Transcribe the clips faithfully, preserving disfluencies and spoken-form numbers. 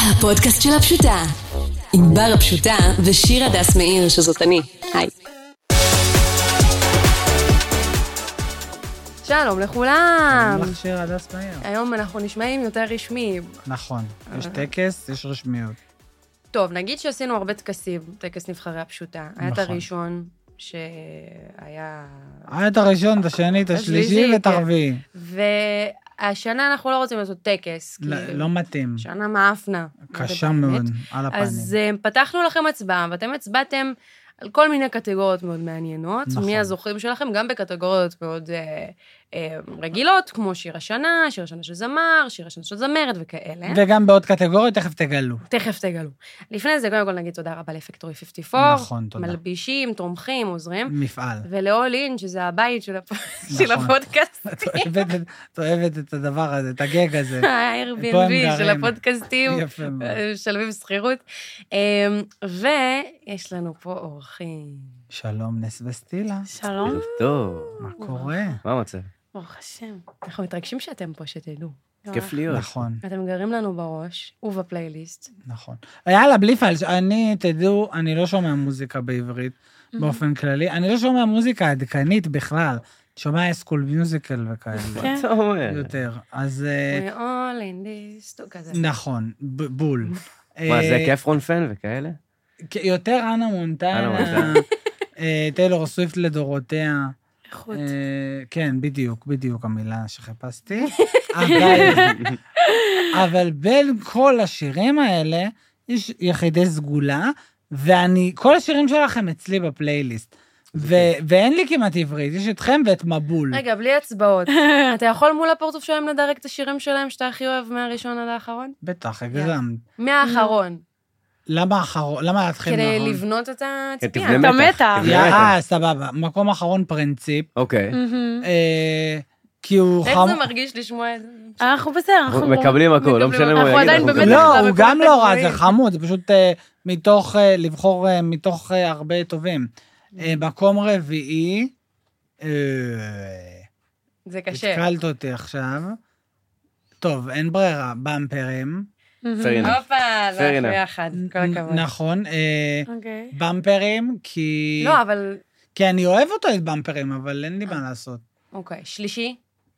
הפודקאסט של הפשוטה, עם בר הפשוטה ושיר הדס מאיר שזאת אני. היי. שלום לכולם. שלום לך שיר הדס מאיר. היום אנחנו נשמעים יותר רשמיים. נכון, יש טקס, יש רשמיות. טוב, נגיד שעשינו הרבה טקסים, טקס נבחרי הפשוטה. היה את הראשון שהיה... היה את הראשון, את השני, את השלישי ואת הרביעי. והשנה אנחנו לא רוצים לעשות טקס. לא מתאים. שנה מאפנה. קשה מאוד, על הפנים. אז פתחנו לכם הצבעה, ואתם הצבעתם על כל מיני קטגוריות מאוד מעניינות. נכון. מי הזוכים שלכם, גם בקטגוריות מאוד אה, אה, רגילות, כמו שיר השנה, שיר השנה של זמר, שיר השנה של זמרת וכאלה. וגם בעוד קטגוריות, תכף תגלו. תכף תגלו. לפני זה, קודם כל נגיד תודה רבה לפקטורי חמישים וארבע. נכון, תודה. מלבישים, תומכים, עוזרים. מפעל. ולאול אין, שזה הבית של, הפ... נכון. של הפודקאסטים. את אוהבת את הדבר הזה, את הגג הזה. ה-Airbnb של הפודקאסטים. יפה מאוד. שלבים שכירות. ויש לנו פה אורחים. שלום, נס וסטילה. שלום. טוב. מה קורה? מה המצב? ברוך השם. אנחנו מתרגשים שאתם פה, שתדעו. כיף להיות. נכון. אתם גרים לנו בראש, ובפלייליסט. נכון. יאללה, בלי פלש, אני, תדעו, אני לא שומע מוזיקה בעברית, באופן כללי. אני לא שומע מוזיקה עדכנית בכלל. שומע סקול מיוזיקל וכאלה. כן. יותר. אז... We all in this, כזה. נכון, בול. מה, זה כפרון פן וכאלה? יותר אנה מונטנה, טיילור סוויפט לדורותיה. איכות. כן, בדיוק, בדיוק המילה שחיפשתי. אבל בין כל השירים האלה, יש יחידי סגולה, ואני, כל השירים שלכם אצלי בפלייליסט. ואין לי כמעט עברית, יש אתכם ואת מבול. רגע, בלי הצבעות. אתה יכול מול הפרצוף שלהם לדרג את השירים שלהם שאתה הכי אוהב מהראשון עד האחרון? בטח, הגזמת. מהאחרון. למה האחרון? למה להתחיל כדי מהאחרון? לבנות את הציפייה. את המתח. אה, סבבה. מקום אחרון פרינציפ. אוקיי. כי הוא... איך זה מרגיש לשמוע את זה? אנחנו בסדר, אנחנו... מקבלים הכל, לא משנה מה אנחנו עדיין באמת... לא, הוא גם לא רע, זה חמוד, זה פשוט מתוך, לבחור מתוך הרבה טובים. מקום רביעי, זה קשה. התקלת אותי עכשיו. טוב, אין ברירה, במפרים. פרינה. הופה, זה הולך ביחד, כל הכבוד. נכון, במפרים, כי... לא, אבל... כי אני אוהב אותו את במפרים, אבל אין לי מה לעשות. אוקיי, שלישי?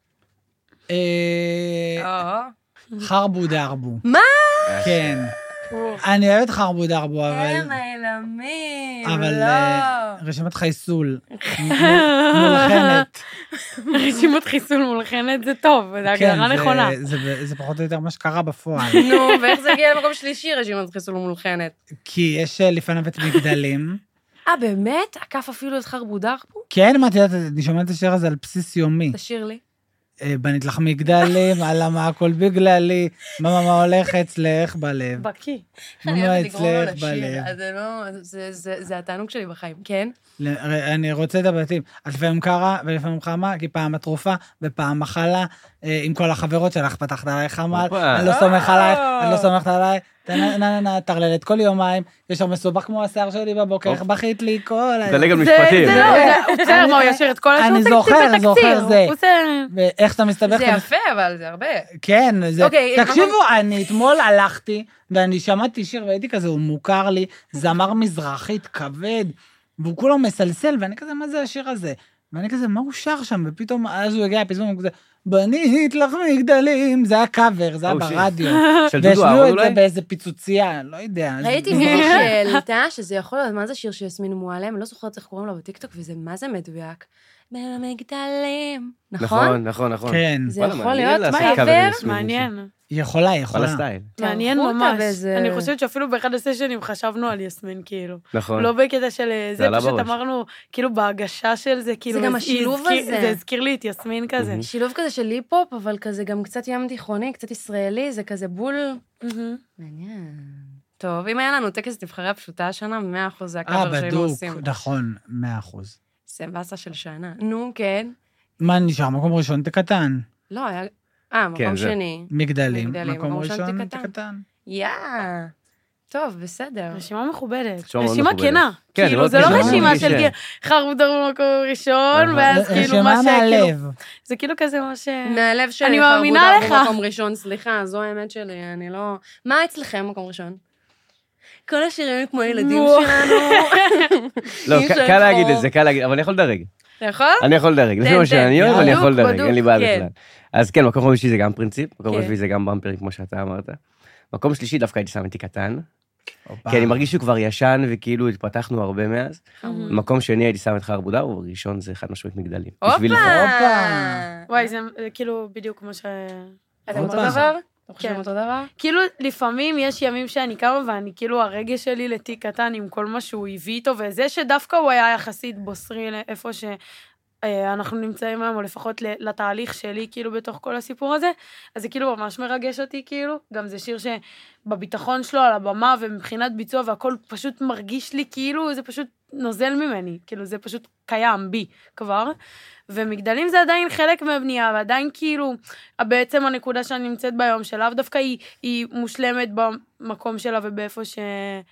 חרבו דרבו. מה? כן. אני אוהבת חרבו דרבו, אבל... הם האלמים, לא. אבל רשימת חייסול, מולחנת. רשימת חיסול מולחנת זה טוב, זה הגדרה נכונה. זה פחות או יותר מה שקרה בפועל. נו, ואיך זה הגיע למקום שלישי, רשימת חיסול מולחנת? כי יש לפניו את מגדלים. אה, באמת? עקף אפילו את חרבו דרבו? כן, מה את יודעת, אני שומעת את השיר הזה על בסיס יומי. תשאיר לי. בנית לך מגדלים, על מה הכל בגללי, מה מה הולך אצלך בלב. בקי. מה אצלך בלב. זה התענוג שלי בחיים, כן? אני רוצה את הבתים. אז לפעמים קרה ולפעמים חמה, כי פעם התרופה ופעם מחלה, עם כל החברות שלך פתחת עליי חמל, אני לא סומך עלייך, אני לא סומכת עליי, תרללת כל יומיים, יש שם מסובך כמו השיער שלי בבוקר, איך בכית לי כל... דלג על משפטים. זה לא, הוא צייר מה, הוא ישיר את כל השעות אני זוכר, זוכר זה. ואיך אתה מסתבך... זה יפה, אבל זה הרבה. כן, זה... תקשיבו, אני אתמול הלכתי, ואני שמעתי שיר, והייתי כזה, הוא מוכר לי, זמר מזרחית כבד, והוא כולו מסלסל, ואני כזה, מה זה השיר הזה? ואני כזה, מה הוא שר שם? ופתאום, אז הוא הגיע, פתאום הוא כזה, בנית לך מגדלים, זה היה קאבר, זה היה ברדיו. והשמיעו את זה באיזה פיצוצייה, לא יודע. ראיתי מישהו שהעלתה, שזה יכול להיות, מה זה שיר שיסמין מועלם, אני לא זוכרת איך קוראים לו בטיקטוק, וזה מה זה מדויק. במגדלים, נכון? נכון, נכון, נכון. כן. זה יכול להיות, מה עבר? מעניין. יכולה, יכולה. על הסטייל. מעניין ממש. אני חושבת שאפילו באחד הסשנים חשבנו על יסמין, כאילו. נכון. לא בקטע של זה, פשוט אמרנו, כאילו בהגשה של זה, כאילו... זה גם השילוב הזה. זה הזכיר לי את יסמין כזה. שילוב כזה של ליפ-הופ, אבל כזה גם קצת ים תיכוני, קצת ישראלי, זה כזה בול... מעניין. טוב, אם היה לנו טקס נבחרי הפשוטה השנה, מאה אחוז זה הקאבר שהיינו עושים. אה, בדוק, נכון, מאה אחוז. סבסה של שנה. נו, כן. מה נשאר? מקום ראשון תקטן. לא, היה... אה, מקום שני. מגדלים. מקום ראשון תקטן. יא. טוב, בסדר. רשימה מכובדת. רשימה מאוד רשימה מכובדת. כנה. כן, כאילו, לא זה לא רשימה רשימה מרגיש של ש- כאילו, חרבודר במקום ראשון, ואז כאילו רשימה מה שכאילו... מהלב. זה כאילו כזה מה ש... מהלב שלי, אני מאמינה חרבודר לך. במקום ראשון, סליחה, זו האמת שלי, אני לא... מה אצלכם מקום ראשון? כל השירים כמו הילדים וואו. שלנו. לא, אי ק- אפשר קל להגיד לבחור. את זה, קל להגיד, אבל אני יכול לדרג. אתה יכול? אני יכול לדרג, לפי תן, מה תן. שאני אוהב, אני יכול בדוק, לדרג, בדוק, אין לי בעיה כן. בכלל. אז כן, מקום חמישי זה גם פרינציפ, מקום כן. רביעי זה גם במפרים, כמו שאתה אמרת. מקום שלישי דווקא הייתי שם איתי קטן, הופה. כי אני מרגיש שהוא כבר ישן, וכאילו התפתחנו הרבה מאז. מקום שני הייתי שם את חר בודר, וראשון זה חד משמעית מגדלים. בשביל הופה! הופה. וואי, זה זה כאילו בדיוק כמו ש... אתם אותו הופה. דבר? אתם חושבים כן. אותו דבר? כאילו, לפעמים יש ימים שאני קמה, ואני כאילו, הרגש שלי לתיק קטן עם כל מה שהוא הביא איתו, וזה שדווקא הוא היה יחסית בוסרי לאיפה שאנחנו נמצאים היום, או לפחות לתהליך שלי, כאילו, בתוך כל הסיפור הזה, אז זה כאילו ממש מרגש אותי, כאילו, גם זה שיר שבביטחון שלו על הבמה, ומבחינת ביצוע, והכל פשוט מרגיש לי, כאילו, זה פשוט נוזל ממני, כאילו, זה פשוט קיים בי כבר, ומגדלים זה עדיין חלק מהבנייה, ועדיין כאילו, בעצם הנקודה שאני נמצאת ביום שלה, דווקא היא, היא מושלמת במקום שלה ובאיפה ש...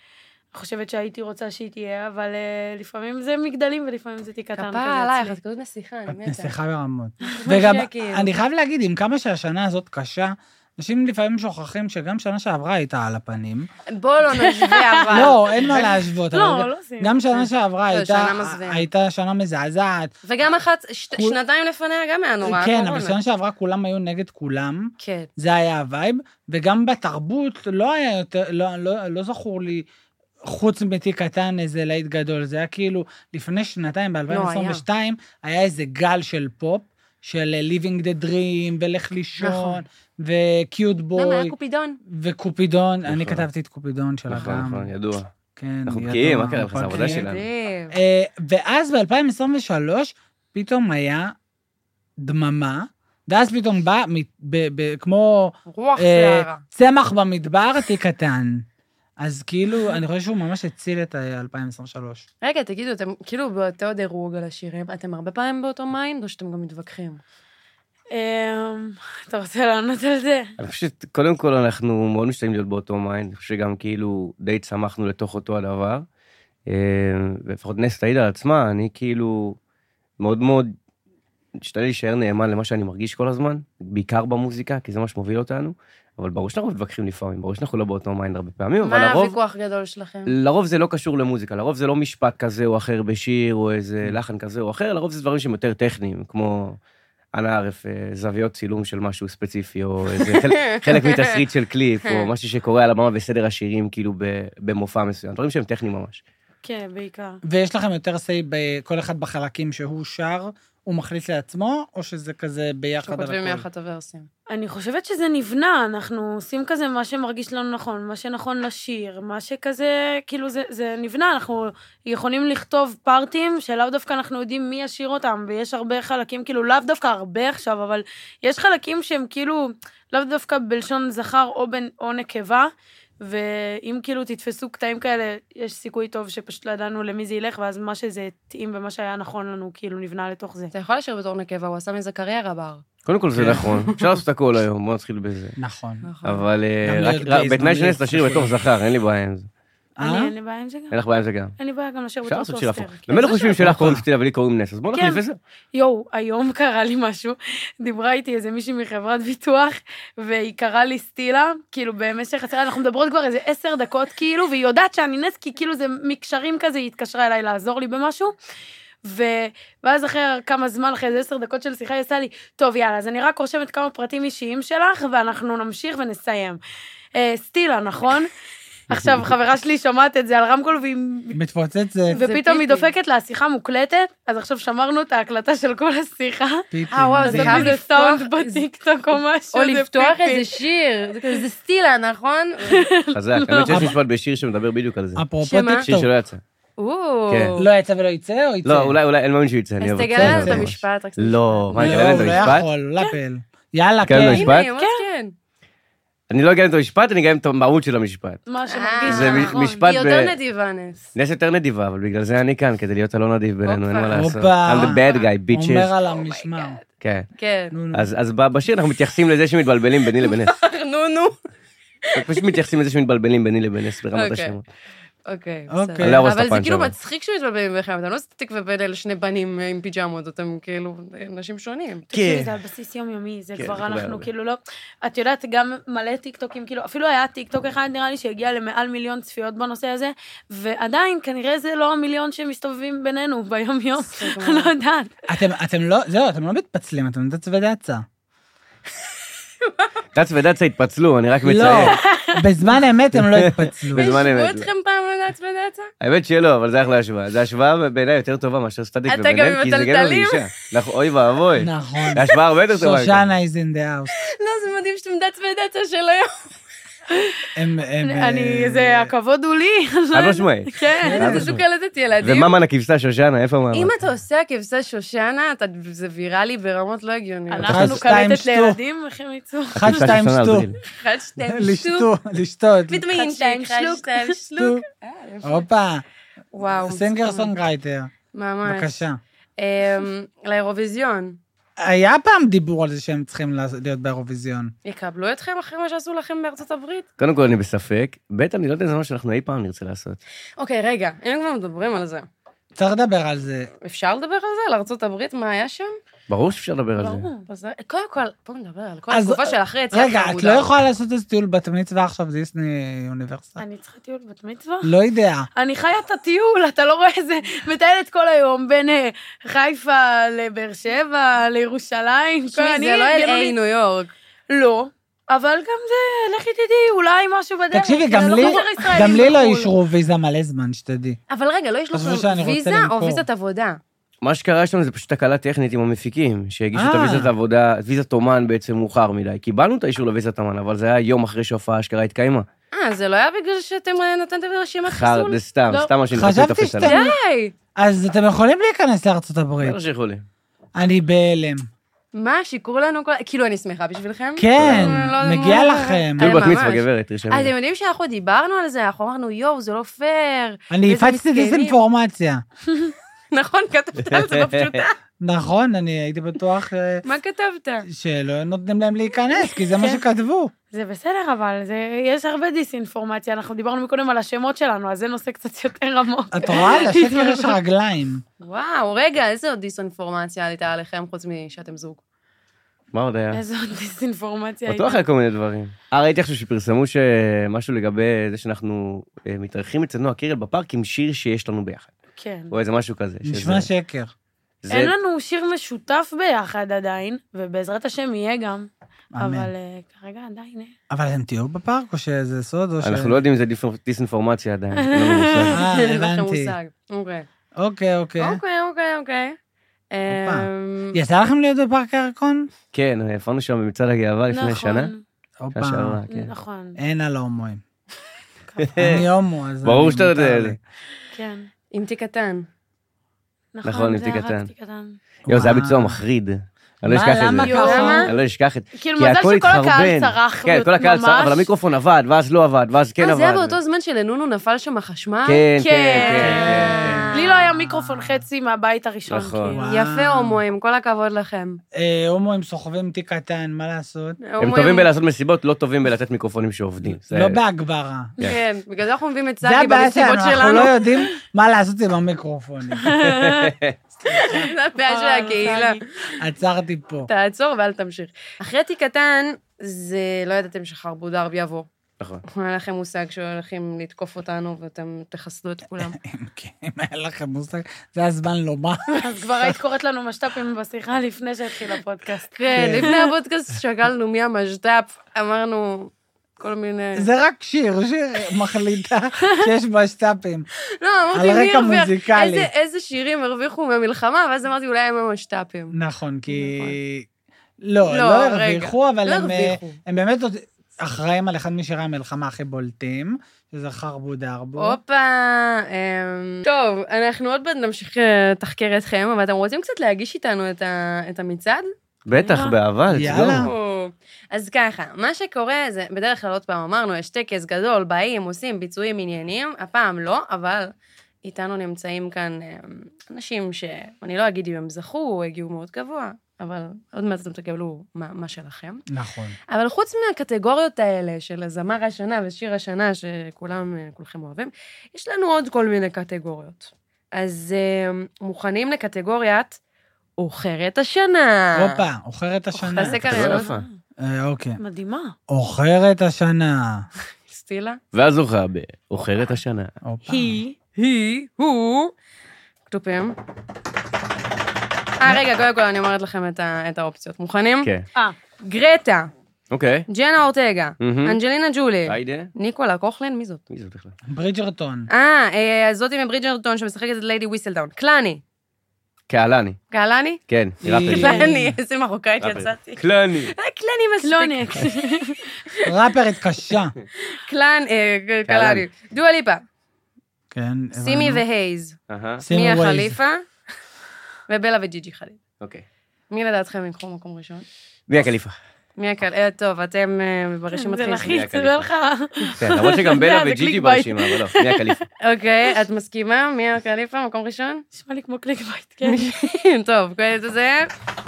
חושבת שהייתי רוצה שהיא תהיה, אבל uh, לפעמים זה מגדלים ולפעמים זה תיק קטן. כפרה עלייך, את כזאת נסיכה, אני את מתה. נסיכה ברמות. וגם, שקל. אני חייב להגיד, עם כמה שהשנה הזאת קשה, אנשים לפעמים שוכחים שגם שנה שעברה הייתה על הפנים. בוא לא נשווה, אבל... לא, אין מה להשוות. אבל לא, לא זה. גם שנה שעברה לא, הייתה- שנה מזוויעה. הייתה שנה מזעזעת. וגם אחת, ש- כול- שנתיים לפניה גם היה נורא, כן, הקורונה. אבל שנה שעברה כולם היו נגד כולם. כן. זה היה הווייב, וגם בתרבות לא היה יותר, לא, לא, לא זכור לי, חוץ מתיק קטן איזה להיט גדול, זה היה כאילו, לפני שנתיים, ב-אלפיים עשרים ושתיים, היה איזה גל של פופ, של Living the Dream, ולך לישון, נכון. וקיוט למה, בוי, היה קופידון? וקופידון, אני נכון. כתבתי את קופידון שלה נכון, גם. נכון, ידוע. כן, אנחנו ידוע, בקיאים, מה קרה לך? זה הכל העבודה כן. שלנו. מדהים. אה, ואז ב-אלפיים עשרים ושלוש, פתאום היה דממה, ואז פתאום בא, מת- ב- ב- כמו רוח אה, שערה. צמח במדבר, תיק קטן. אז כאילו, אני חושב שהוא ממש הציל את אלפיים עשרים ושלוש. רגע, תגידו, אתם כאילו באותו דירוג על השירים, אתם הרבה פעמים באותו מיינד, או שאתם גם מתווכחים? אמ, אתה רוצה לענות על זה? אני חושב שקודם כל אנחנו מאוד משתדלים להיות באותו מיינד, אני חושב שגם כאילו די צמחנו לתוך אותו הדבר, אה, ולפחות נס תעיד על עצמה, אני כאילו מאוד מאוד משתדל להישאר נאמן למה שאני מרגיש כל הזמן, בעיקר במוזיקה, כי זה מה שמוביל אותנו, אבל ברור שאנחנו מתווכחים לפעמים, ברור שאנחנו לא באותו מיינד הרבה פעמים, אבל מה לרוב, הוויכוח גדול שלכם? לרוב זה לא קשור למוזיקה, לרוב זה לא משפט כזה או אחר בשיר, או איזה לחן כזה או אחר, לרוב זה דברים שהם יותר טכניים, כמו... אנא ערף, זוויות צילום של משהו ספציפי, או איזה חלק, חלק מתסריט של קליפ, או משהו שקורה על הבמה בסדר השירים, כאילו במופע מסוים, דברים שהם טכניים ממש. כן, בעיקר. ויש לכם יותר סי בכל אחד בחלקים שהוא שר, הוא מחליט לעצמו, או שזה כזה ביחד על שכותבים הכל? יחד את הוורסים. אני חושבת שזה נבנה, אנחנו עושים כזה מה שמרגיש לנו נכון, מה שנכון לשיר, מה שכזה, כאילו זה, זה נבנה, אנחנו יכולים לכתוב פארטים שלאו דווקא אנחנו יודעים מי ישיר אותם, ויש הרבה חלקים, כאילו לאו דווקא הרבה עכשיו, אבל יש חלקים שהם כאילו לאו דווקא בלשון זכר או, בין, או נקבה, ואם כאילו תתפסו קטעים כאלה, יש סיכוי טוב שפשוט לא ידענו למי זה ילך, ואז מה שזה תאים ומה שהיה נכון לנו, כאילו נבנה לתוך זה. אתה יכול לשיר בתור נקבה, הוא עשה מזה קריירה בר. קודם כל זה נכון, אפשר לעשות הכל היום, בוא נתחיל בזה. נכון. אבל גם אה, להיות רק- גייז, רק- בתנאי גם שנס להיות תשאיר בתור חשוב. זכר, אין לי בעיה עם זה. אני, אה? אין לי בעיה עם זה גם. אין לך בעיה עם זה גם. אין לי בעיה גם לשיר אפשר בתור לעשות שיר טוסטר. הפוך. כן, למילא זה חושבים שיר שלך הפוך. קוראים סטילה ולי קוראים נס, אז בוא נחליף כן. את זה. יואו, היום קרה לי משהו, דיברה איתי איזה מישהי מחברת ביטוח, והיא קראה לי סטילה, כאילו במשך עשרה, אנחנו מדברות כבר איזה עשר דקות, כאילו, והיא יודעת שאני נס, כי כאילו זה מקשרים כזה, היא התקשרה אליי לעזור לי במשהו, ו... ואז אחרי כמה זמן, אחרי איזה עשר דקות של שיחה, היא עשה לי, טוב, יאללה, אז אני רק רושמת כמה פרטים אישיים שלך, ואנחנו נמשיך ונסיים. אה, סטילה, נכון? עכשיו, חברה שלי שומעת את זה על רמקול, והיא... מתפוצץ זה ופתאום היא פיפי. דופקת לה, השיחה מוקלטת, אז עכשיו שמרנו את ההקלטה של כל השיחה, פיפי. אה, וואו, זה לעשות חייב מזה לפתוח- סאונד בטיקטוק או משהו, או זה לפתוח פיפי. איזה שיר, זה כזה, זה סטילה, נכון? חזק, האמת שיש משפט בשיר שמדבר בדיוק על זה. אפרופו שמה? שיר טיקטוק, שלא יצא. או. כן. לא יצא ולא יצא, או יצא? לא, אולי, אולי, אין מאמין שהוא יצא. אני אז אוהב תגלה לנו את זה ממש. המשפט. רק לא, מה, אני לא, אגלה את הוא לא המשפט? יכול, לא לפל. יאללה, כן, כן. המשפט? הנה, היא אומרת כן. אני לא אגלה את המשפט, אני אגלה את המהות של המשפט. מה שמרגיש זה אה, מ- נכון. משפט היא ב- יותר נדיבה, נס. נס יותר נדיבה, אבל בגלל זה אני כאן, כדי להיות הלא נדיב בינינו, אין מה לעשות. הופה. I'm the bad guy, bitches. אומר על המשמר. כן. כן. נו, נו. אז אז ב- בשיר אנחנו מתייחסים לזה שמתבלבלים ביני לבין נס. נו, נו. פשוט מתייחסים לזה שמתבלבלים ביני לבין נס ברמת אוקיי. השמות. אוקיי, אוקיי. בסדר. אני לא ארוס את אבל זה הפאנץ' כאילו אבל. מצחיק שמתבלבלים ביניכם, אתם לא עושים תקווה בין אלה שני בנים עם פיג'מות, אתם כאילו אנשים שונים. תקשיבי, זה על בסיס יומיומי, זה כן, כבר זה אנחנו הרבה. כאילו לא... את יודעת, גם מלא טיקטוקים, כאילו, אפילו היה טיקטוק אחד, נראה לי, שהגיע למעל מיליון צפיות בנושא הזה, ועדיין, כנראה זה לא המיליון שמסתובבים בינינו ביום-יום, אני לא יודעת. אתם, אתם לא, זהו, אתם לא מתפצלים, אתם דץ ודצה. דץ ודצה התפצלו, אני רק לא, מציין. בזמן אמת הם לא התפצלו. בזמן אמת. ישבו אתכם פעם לדעת ודעתה? האמת שלא, אבל זה אחלה השוואה. זה השוואה בעיניי יותר טובה מאשר סטטיק אתה גם עם כי זה גבר הטלטלים? ואישה. אנחנו, אוי ואבוי. נכון. זה השוואה הרבה יותר טובה. שושנה is in the house. לא, זה מדהים שאתם דעת ודעתה של היום. הם, הם... אני, זה, הכבוד הוא לי. חד משמעית. כן. זה זוג קלטת ילדים. וממן הכבשה שושנה, איפה ממן? אם אתה עושה כבשה שושנה, אתה- זה ויראלי ברמות לא הגיוניות. אנחנו שתיים, קלטת שתו. לילדים, איך הם יצאו? אחד, שתיים, שושנה שטו. אלדריל. אחד, שתיים, לשתו, שלוק. לשתות. ויטמין אחד, שתיים, שתיים, שלוק. שתיים, שטו. שלוק. אה, יפה. הופה, וואו. סינגר סונגרייטר. ממש. בבקשה. אמ, לאירוויזיון. היה פעם דיבור על זה שהם צריכים להיות באירוויזיון. יקבלו אתכם אחרי מה שעשו לכם בארצות הברית? קודם כל אני בספק, ב' אני לא יודע אם זה מה שאנחנו אי פעם נרצה לעשות. אוקיי, רגע, אם כבר מדברים על זה, צריך לדבר על זה. אפשר לדבר על זה? על ארצות הברית? מה היה שם? ברור שאפשר לדבר על זה. ברור. אז קודם כל, בואו נדבר על כל אז- התקופה של אחרי יציאת רגע, את העבודה. לא יכולה לעשות איזה טיול בת מצווה עכשיו, דיסני אוניברסיטה? אני צריכה טיול בת מצווה? לא יודע. אני חיה את הטיול, אתה לא רואה איזה, מטיילת כל היום בין אה, חיפה לבאר שבע, לירושלים. כל- תשמעי, אני זה לא אל גנונית. איי ניו יורק. לא, אבל גם זה, לכי תדעי, אולי משהו בדרך. תקשיבי, כי גם אני לא לי- חוזר ישראלים גם לי לא בחו"ל. אישרו ויזה מלא זמן, שתדעי. אבל רגע, לא יש חשבו שאני לכם רוצה ויזה למכור. או ויזת עבודה? מה שקרה שם זה פשוט תקלה טכנית עם המפיקים, שהגישו את אה. הוויזת העבודה, ויזת אומן בעצם מאוחר מדי. קיבלנו את האישור לוויזת אומן, אבל זה היה יום אחרי שההופעה אשכרה התקיימה. אה, זה לא היה בגלל שאתם נתתם רשימת חר, חיסול? זה סתם, לא. סתם מה שאני חשבתי רוצה לתפס שאתם- עליו. די! אז אתם יכולים להיכנס לארצות הברית. בטח שיכולים. אני בהלם. מה, שיקרו לנו כל... כאילו, אני שמחה בשבילכם. כן, לא, לא, מגיע לא, לכם. אה, טיול בת מצווה, ממש. גברת, תרשמי. אתם יודעים שאנחנו דיברנו על זה, אנחנו אמרנו, יואו, זה לא פייר. אני איזה הפצתי מסכנים. דיסאינפורמציה. נכון, כתבת על זה בפשוטה. נכון, אני הייתי בטוח אה, מה כתבת? שלא נותנים להם להיכנס, כי זה מה שכתבו. זה בסדר, אבל זה, יש הרבה דיסאינפורמציה, אנחנו דיברנו מקודם על השמות שלנו, אז זה נושא קצת יותר עמוק. את רואה? לשקר יש רגליים. וואו, רגע, איזה עוד דיסאינפורמציה הייתה עליכם, חוץ משאתם זוג? מה עוד היה? איזו עוד דיסאינפורמציה בטוח היה כל מיני דברים. אה, ראיתי עכשיו שפרסמו שמשהו לגבי זה שאנחנו אה, מתארחים אצל נועה קירל בפארק עם שיר שיש לנו ביחד. כן. או איזה משהו כזה. נשמע שזה- שקר. זה- אין לנו שיר משותף ביחד עדיין, ובעזרת השם יהיה גם, אמן. אבל אה, כרגע עדיין אין. אבל אתם תהיו בפארק, או שזה סוד, או ש... אנחנו לא יודעים אם זה דיס- דיסאינפורמציה עדיין. אין לנו מושג. אה, אין לכם הבנתי. מושג. אוקיי. אוקיי, אוקיי. אוקיי, אוקיי, אוקיי. הופה. אמ, יצא לכם להיות בפארק הירקון? כן, הופענו שם במצעד הגאווה לפני שנה. נכון, הופה. שנה שעברה, כן. נכון, אין על ההומואים. אני הומו, אז... ברור אני- שאתה יודע מותר את זה. לי. כן. עם תיק קטן. נכון, עם זה תיק היה רק קטן. תיק קטן. יואו, זה היה וואו. ביצוע מחריד. אני לא מה, אשכח את למה זה. ככה? אני לא אשכח את זה. כאילו, כי מזל הכל שכל הקהל התחרבן. צרח, כן, כל הקהל צרח, ממש. אבל המיקרופון עבד, ואז לא עבד, ואז כן אה, עבד. זה היה באותו זמן שלנונו נפל שם החשמל? כן, כן, כן. כן, כן. לי לא היה מיקרופון חצי מהבית הראשון. נכון. כאילו. וואו. יפה הומואים, כל הכבוד לכם. אה, הומואים סוחבים תיק קטן, מה לעשות? הם טובים בלעשות מסיבות, לא טובים בלתת מיקרופונים שעובדים. זה- לא בהגברה. כן, בגלל זה אנחנו מביאים את זה סגי הבעיה שלנו, במסיבות אנחנו שלנו. לא יודעים מה לעשות עם המיקרופונים. זה הבעיה של הקהילה. עצרתי פה. תעצור ואל תמשיך. אחרי תיק קטן, זה לא ידעתם שחרבו דרב יבוא. נכון. היה לכם מושג שהולכים לתקוף אותנו ואתם תחסלו את כולם. כן, אם היה לכם מושג, זה הזמן לומר. אז כבר היית קוראת לנו משת"פים בשיחה לפני שהתחיל הפודקאסט. כן, לפני הפודקאסט שקלנו מי המשת"פ, אמרנו כל מיני... זה רק שיר, שיר מחליטה שיש בשטאפים. לא, על אמרתי מי רקע הרוויח, מוזיקלי. איזה- איזה שירים הרוויחו מהמלחמה, ואז אמרתי אולי הם המשת"פים. נכון, כי... לא, לא, לא רגע. הרוויחו, אבל לא הם, אה, הרוויחו. הם באמת עוד אחראים על אחד משירי המלחמה הכי בולטים, שזה חרבו דרבו. הופה, אמ, טוב, אנחנו עוד מעט נמשיך אה, לתחקר אתכם, אבל אתם רוצים קצת להגיש איתנו את ה- את המצעד? בטח, באהבה, let's יאללה. go. או, אז ככה, מה שקורה זה, בדרך כלל עוד פעם אמרנו, יש טקס גדול, באים, עושים ביצועים עניינים, הפעם לא, אבל איתנו נמצאים כאן אמ, אנשים שאני לא אגיד אם הם זכו או הגיעו מאוד גבוה, אבל עוד מעט אתם תקבלו מה, מה שלכם. נכון. אבל חוץ מהקטגוריות האלה של הזמר השנה ושיר השנה, שכולם, כולכם אוהבים, יש לנו עוד כל מיני קטגוריות. אז uh, מוכנים לקטגוריית אוכרת השנה. הופה, אוכרת השנה. תעשה קריינות. אוקיי. מדהימה. אוכרת השנה. סטילה. והזוכה באוכרת השנה. היא, היא, הוא, כתובים. אה, רגע, קודם כל אני אומרת לכם את, ה, את האופציות. מוכנים? כן. אה. גרטה, אוקיי. ג'נה אורטגה, מהמם. אנג'לינה ג'ולי, היידה. ניקולה קוכלין, מי זאת? מי זאת בכלל? ברידג'רטון. אה, אה, זאתי מברידג'רטון שמשחקת את ליידי ויסלדאון. קלני. קהלני. קהלני? כן, היא ראפרית. קלני, איזה מרוקאית ראפרית. יצאתי. קלני. אה, קלני מספיק. קלוני. ראפרית קשה. קלן, אה, קלני. דואה ליפה. כן. סימי הבנו. והייז. אהה. שימו מיה ווייז. חליפה. ובלה וג'יג'י חליד. אוקיי. מי לדעתכם יקחו מקום ראשון? מי הקליפה? מי הקל... אה, טוב, אתם אה, ברשימת זה חיסון. לחיץ, זה לך. כן, למרות שגם בלה זה וג'יג'י קליק בייט. ברשימה, אבל לא. מי הקליפה? אוקיי, את מסכימה? מי הקליפה? מקום ראשון? נשמע לי כמו קליק בייט, כן. טוב, קודם את זה.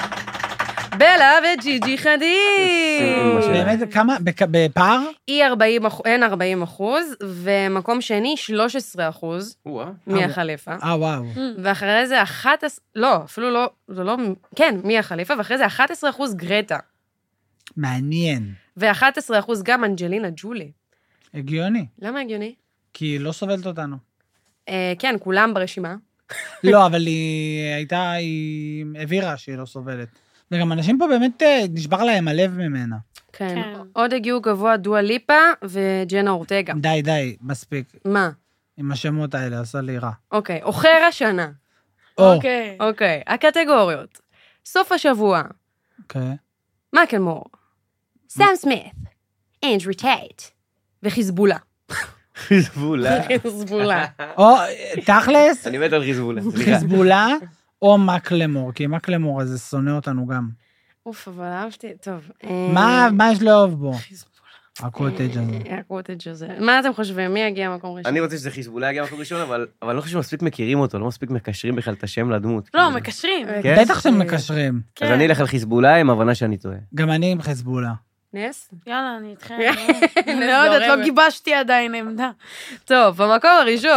בלה וג'יג'י חדיד. באמת, כמה? בק- בפער? היא ארבעים אחוז, אין ארבעים אחוז, ומקום שני, שלוש עשרה אחוז, וואה. מיה חליפה. אה, וואו. ואחרי זה אחת עשרה, לא, אפילו לא, זה לא, כן, מיה חליפה, ואחרי זה אחת עשרה אחוז גרטה. מעניין. ו-אחד עשר אחוז גם אנג'לינה ג'ולי. הגיוני. למה הגיוני? כי היא לא סובלת אותנו. אה, כן, כולם ברשימה. לא, אבל היא הייתה, היא הבהירה שהיא לא סובלת. וגם אנשים פה באמת אה, נשבר להם הלב ממנה. כן. כן. עוד הגיעו גבוה דואה ליפה וג'נה אורטגה. די, די, מספיק. מה? עם השמות האלה, עשה לי רע. אוקיי, אוכר השנה. או, אוקיי. אוקיי, הקטגוריות. סוף השבוע, אוקיי. מקלמור, סאם סמית, אנדרו טייט, וחיזבולה. חיזבולה. חיזבולה. או, תכלס, אני מת על חיזבולה. סליחה. חיזבולה או מקלמור, כי מקלמור הזה שונא אותנו גם. אוף, אבל אהבתי, טוב. מה מה יש לאהוב בו? הקוטג' הזה. הקוטג' הזה. מה אתם חושבים? מי יגיע מקום ראשון? אני רוצה שזה חיזבולה יגיע מקום ראשון, אבל אבל אני לא חושב שמספיק מכירים אותו, לא מספיק מקשרים בכלל את השם לדמות. לא, כאילו. מקשרים. כן? בטח שהם מקשרים. אז אני אלך על חיזבולה עם הבנה שאני טועה. גם אני עם חיזבולה. נס? יאללה, אני איתכם. אני לא יודעת, לא זורמת. גיבשתי עדיין עמדה. טוב, במקום הראשון,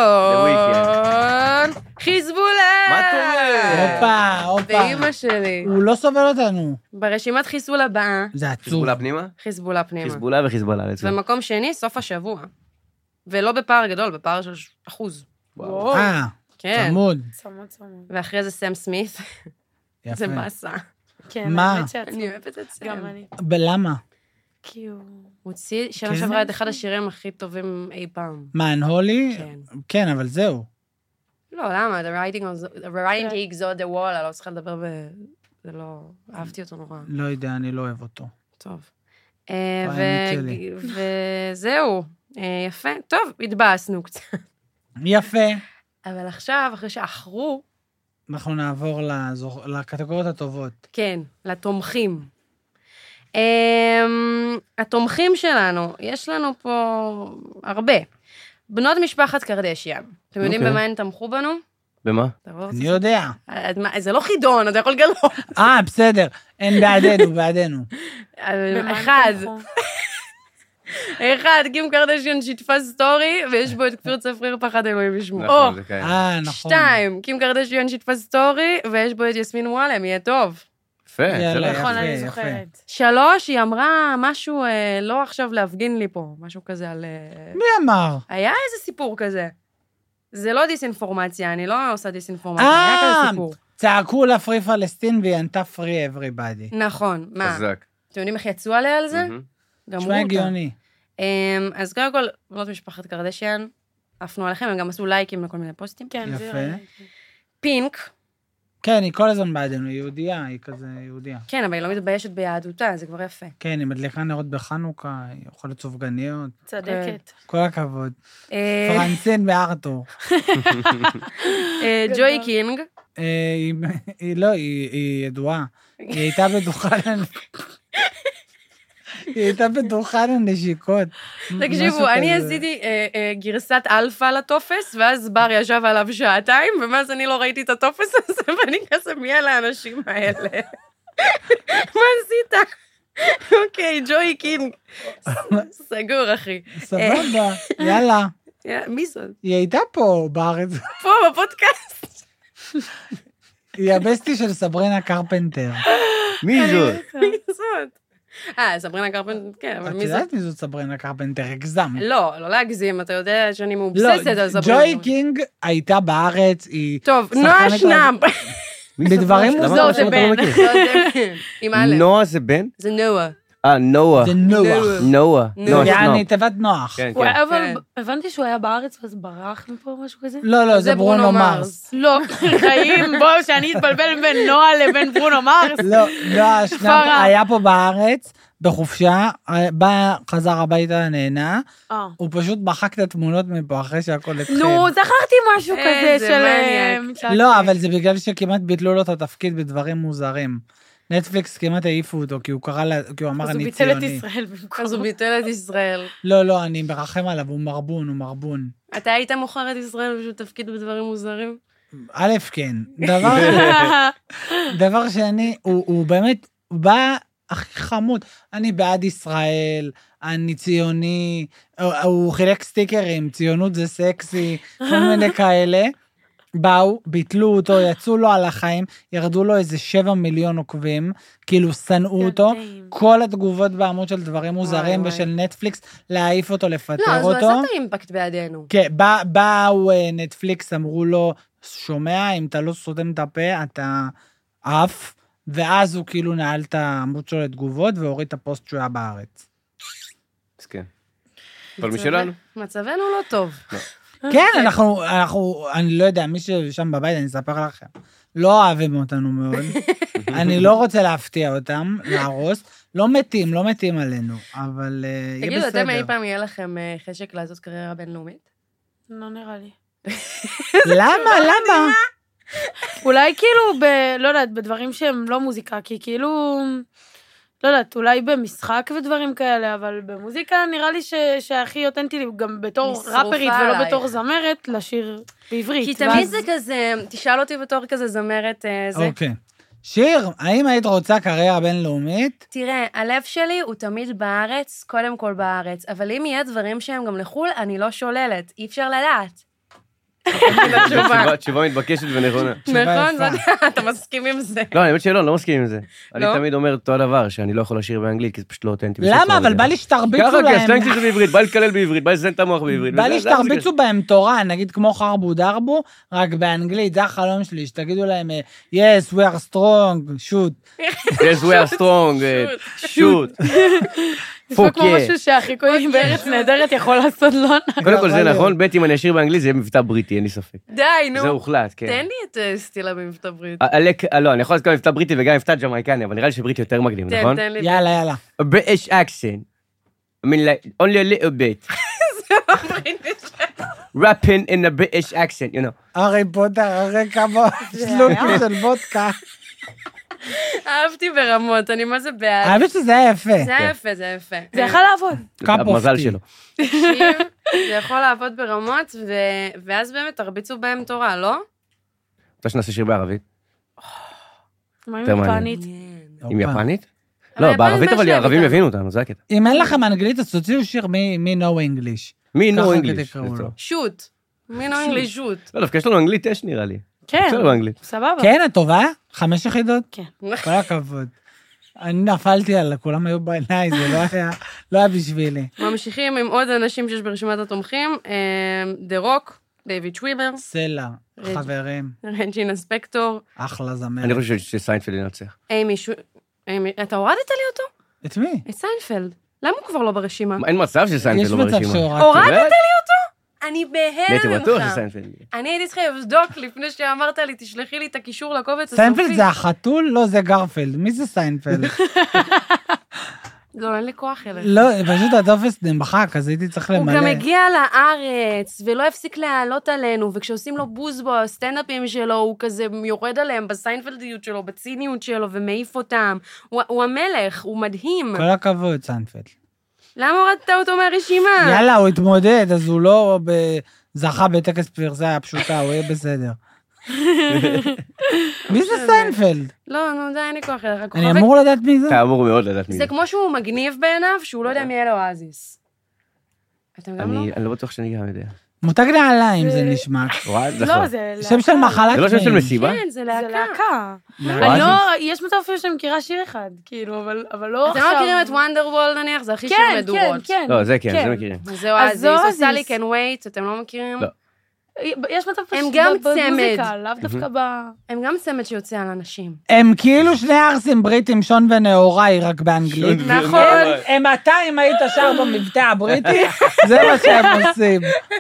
The חיזבולה! מה את אומרת? הופה, הופה. ואימא שלי. הוא לא סובל אותנו. ברשימת חיסול הבאה, זה עצוב. חיזבולה פנימה? חיזבולה פנימה. חיזבולה וחיזבאללה לצד. ומקום שני, סוף השבוע. ולא בפער גדול, בפער של אחוז. וואו. אה, כן. צמוד. צמוד צמוד. ואחרי זה סם סמית. יפה. זה מסה. כן, מה? האמת שעצוב. אני אוהבת את סם. גם אני. ולמה? כי הוא... הוא הוציא שנה כן? שעברה את אחד השירים הכי טובים אי פעם. מה, אנהולי? כן. כן, אבל זהו. לא, למה? The writing of the writing is on the wall, אני לא צריכה לדבר ב... זה לא... אהבתי אותו נורא. לא יודע, אני לא אוהב אותו. טוב. אה, האמת ו- שלי. וזהו. אה, יפה. טוב, התבאסנו קצת. יפה. אבל עכשיו, אחרי שאחרו, אנחנו נעבור לזוכ- לקטגוריות הטובות. כן, לתומכים. Um, התומכים שלנו, יש לנו פה הרבה. בנות משפחת קרדשיאן. אתם יודעים אוקיי. במה הן תמכו בנו? במה? אתה לא רוצה- אני יודע. אז מה, זה לא חידון, אתה יכול לגלות. אה, בסדר. אין בעדנו, בעדנו. במה הם אחד, תמכו? אחד, קים קרדשיאן שיתפה סטורי, ויש בו את כפיר צפריר פחד אלוהים ישמעו. נכון, זה קיים. אה, נכון. שתיים, קים קרדשיאן שיתפה סטורי, ויש בו את יסמין וואלם, יהיה טוב. יפה, יאללה, בסדר. נכון, יפה, אני יפה. זוכרת. שלוש, היא אמרה משהו, אה, לא עכשיו להפגין לי פה, משהו כזה על... אה, מי אמר? היה איזה סיפור כזה. זה לא דיסאינפורמציה, אני לא עושה דיסאינפורמציה, אה, היה כזה סיפור. צעקו לה פרי פלסטין והיא ענתה פרי אבריבאדי. נכון, מה? חזק. אתם יודעים איך יצאו עליה על זה? מהמם. גמרו נשמע אותה. הגיוני. אמ, אז קודם כל, בנות משפחת קרדשיאן, עפנו עליכם, הם גם עשו לייקים לכל מיני פוסטים. כן, זה יפה. ראיתי. פינק, כן, היא כל הזמן בעדנו, היא יהודייה, היא כזה יהודייה. כן, אבל היא לא מתביישת ביהדותה, זה כבר יפה. כן, היא מדליקה נרות בחנוכה, היא אוכלת סופגניות. צדקת. כל הכבוד. אה, פרנסין בארתור. אה, ג'וי קינג, אה, היא- היא לא, היא היא ידועה. היא הייתה בדוכן... היא הייתה בדוכן הנשיקות. תקשיבו, משהו אני כזה. עשיתי אה, אה, גרסת אלפא לטופס, ואז בר ישב עליו שעתיים, ומאז אני לא ראיתי את הטופס הזה, ואני כזה, מי על האנשים האלה? מה עשית? אוקיי, ג'וי קינג. סגור, אחי. סבבה, יאללה. מי זאת? היא הייתה פה בארץ. פה, בפודקאסט. היא הבסטי של סברינה קרפנטר. מי זאת? מי זאת? אה, סברינה קרפנטר, כן, אבל את מי זאת? יודעת מי זאת סברינה קרפנטר, הגזם. לא, לא להגזים, אתה יודע שאני מאובססת על לא, סברינה. ג'וי קינג הייתה בארץ, היא... טוב, נועה שנאם. בדברים למה מוזרים. אתה זה בן. לא מכיר? עם א', נועה זה בן? זה נועה. אה, נועה. זה נוח. נועה. נועה יעני, שנאפ. תיבת נוח. כן, הוא כן. היה, אבל כן. הבנתי שהוא היה בארץ ואז ברח מפה או משהו כזה? לא, לא, זה ברונו מרס. לא, חיים, בואו, שאני אתבלבל בין נועה לבין ברונו מרס. לא, לא, שנאפ פרה. היה פה בארץ, בחופשה, בא, חזר הביתה, נהנה, אה. הוא פשוט מחק את התמונות מפה אחרי שהכל התחיל. נו, זכרתי משהו איזה כזה של... מניאק. אה, לא, אבל זה בגלל שכמעט ביטלו לו את התפקיד בדברים מוזרים. נטפליקס כמעט העיפו אותו, כי הוא קרא, לה- כי הוא אמר אז הוא אני ביטל את ציוני. ישראל במקום. אז הוא ביטל את ישראל. לא, לא, אני מרחם עליו, הוא מרבון, הוא מרבון. אתה היית מוכר את ישראל בשביל תפקיד בדברים מוזרים? א', כן. דבר, דבר שני, הוא, הוא באמת, הוא בא הכי חמוד. אני בעד ישראל, אני ציוני, הוא, הוא חילק סטיקרים, ציונות זה סקסי, כל מיני כאלה. באו, ביטלו אותו, יצאו לו על החיים, ירדו לו איזה שבע מיליון עוקבים, כאילו שנאו אותו, כל התגובות בעמוד של דברים מוזרים וואי. ושל נטפליקס, להעיף אותו, לפטר לא, אז הוא אותו. עשה את האימפקט בעדינו. כן, בא- באו אה, נטפליקס, אמרו לו, שומע, אם אתה לא סותם את הפה, אתה עף, ואז הוא כאילו נעל את העמוד שלו לתגובות, והוריד את הפוסט שהוא היה בארץ. אז כן. אבל משלנו. מצבנו לא טוב. כן, אנחנו, אנחנו, אני לא יודע, מי ששם בבית, אני אספר לכם, לא אוהבים אותנו מאוד, אני לא רוצה להפתיע אותם, להרוס, לא מתים, לא מתים עלינו, אבל אה, יהיה תגידו, אתם אי בסדר. פעם יהיה לכם אה, חשק לעשות קריירה בינלאומית? לא נראה לי. למה, למה? אולי כאילו, ב, לא יודעת, בדברים שהם לא מוזיקה, כי כאילו, לא יודעת, אולי במשחק ודברים כאלה, אבל במוזיקה נראה לי ש, שהכי אותנטי לי, גם בתור נשרופה ראפרית ולא עלייך. בתור זמרת, לשיר בעברית. כי תמיד ואז- זה כזה, תשאל אותי בתור כזה זמרת אה, זה. אוקיי. שיר, האם היית רוצה קריירה בינלאומית? תראה, הלב שלי הוא תמיד בארץ, קודם כל בארץ, אבל אם יהיה דברים שהם גם לחו"ל, אני לא שוללת, אי אפשר לדעת. תשובה- תשובה מתבקשת ונכונה. נכון, יפה. אתה מסכים עם זה. לא, האמת שלא, אני לא מסכים עם זה. אני לא? תמיד אומר אותו הדבר, שאני לא יכול לשיר באנגלית, כי זה פשוט לא אותנטי. למה? אבל בא לי שתרביצו ככה, כי להם. הסלנג שלי זה בעברית, בא להתקלל בעברית, בא לזיין את המוח בעברית. בא וזה- לי זה המוזיקה שתרביצו בהם תורה, נגיד כמו חרבו דרבו, רק באנגלית, זה החלום שלי, שתגידו להם, אה, yes, we are strong, shoot. שלי. Yes, we are strong, אה, shoot. נשמע פוק, כמו yeah. משהו שהחיקוי בארץ נהדרת יכול לעשות לא נע. קודם כל זה יכול להיות. נכון, ב' אם אני אשיר באנגלית זה יהיה מבטא בריטי, אין לי ספק. די, נו. זה הוחלט, כן. תן לי את אה, סטילה במבטא ברית. אלק, לא, אני יכול לעשות גם מבטא בריטי וגם מבטא ג'מייקני, אבל נראה לי שבריטי יותר מקדים, תן, נכון? תן לי. יאללה, יאללה. A British accent. I mean like, only a little bit. Rapping in a British accent, you know. הרי פוטר, הרי כמה שלוקים של וודקה. אהבתי ברמות, אני מה זה בעד. האמת שזה היה יפה. זה היה יפה, זה היה יפה. זה יכול לעבוד. cup of המזל tea. שלו. תקשיב, זה יכול לעבוד ברמות, ו- ואז באמת תרביצו בהם תורה, לא? רוצה שנעשה שיר בערבית? מה עם יותר מעניין. יפנית? עם הופה. יפנית? אבל לא, יפנית בערבית מה אבל יש להם הערבים איתם? יבינו אותנו, זה הקטע. אם אין לכם אנגלית, אז תוציאו שיר מ-No English. מי נו ככה אנגליש? תקראו לו. שוט. מינו אנגליש שוט. לא, דווקא יש לנו אנגלית אש נראה לי. כן, אפשר באנגלית. סבבה. כן, את טובה? חמש יחידות? כן. כל הכבוד. אני נפלתי על כולם היו בעיניי, זה לא היה, לא היה בשבילי. ממשיכים עם עוד אנשים שיש ברשימת התומכים. דה רוק, דיוויד שווימר, סלע, חברים, רג'ינה ספקטור, אחלה זמרת. אני חושב שסיינפלד ינצח. אימי שו... אימי... אתה הורדת לי אותו? את מי? את סיינפלד. למה הוא כבר לא ברשימה? אין מצב שסיינפלד יש לא מצב ברשימה. שהורדתי. הורדת באמת? לי אותו? אני הייתי בהלם בטוח ממך. שסיינפלד. אני הייתי צריכה לבדוק לפני שאמרת לי, תשלחי לי את הקישור לקובץ הסופי. סיינפלד זה החתול? לא, זה גרפלד. מי זה סיינפלד? לא, אין לי כוח אליך. לא, פשוט הטופס נמחק, אז הייתי צריך הוא למלא. גם הגיע לארץ, ולא הפסיק להעלות עלינו, וכשעושים לו בוז בו, הסטנדאפים שלו, הוא כזה יורד עליהם בסיינפלדיות שלו, בציניות שלו, ומעיף אותם. הוא, הוא המלך, הוא מדהים. כל הכבוד, סיינפלד. למה הורדת אותו מהרשימה? יאללה, הוא התמודד, אז הוא לא ב- זכה בטקס פרסה הפשוטה, הוא יהיה בסדר. מי זה סיינפלד? לא, נו, די, אין לי כוח אליך. אני אמור לדעת מי זה? אתה אמור מאוד לדעת מי זה. זה כמו שהוא מגניב בעיניו, שהוא לא יודע מי אלה אואזיס. אתם גם לא? אני לא בטוח שאני גם יודע. מותג נעליים זה נשמע. וואי, זה לא, נכון. זה שם של מחלת זה לא שם של מין. מסיבה? כן, זה זה להקה. להקה. להקה. אני לא, יש מצב אפילו שאני מכירה שיר אחד, כאילו, אבל אבל לא אתם עכשיו. לא מכירים את וונדרוול נניח? זה הכי שיר כן, כן, מדורות. כן. לא, זה כן, זה מכירים. זה אז אואזיס, אואזיס. עושה לי can wait, אתם לא מכירים? לא. יש מצב הם פשוט גם במוזיקה, צמד. לאו דווקא ב... הם גם צמד שיוצא על אנשים. הם כאילו שני ארסים בריטים, שון ונאוראי, רק באנגלית. שון נכון. ונאוראי. הם אתה, אם היית שר במבטא הבריטי, זה מה שהם עושים.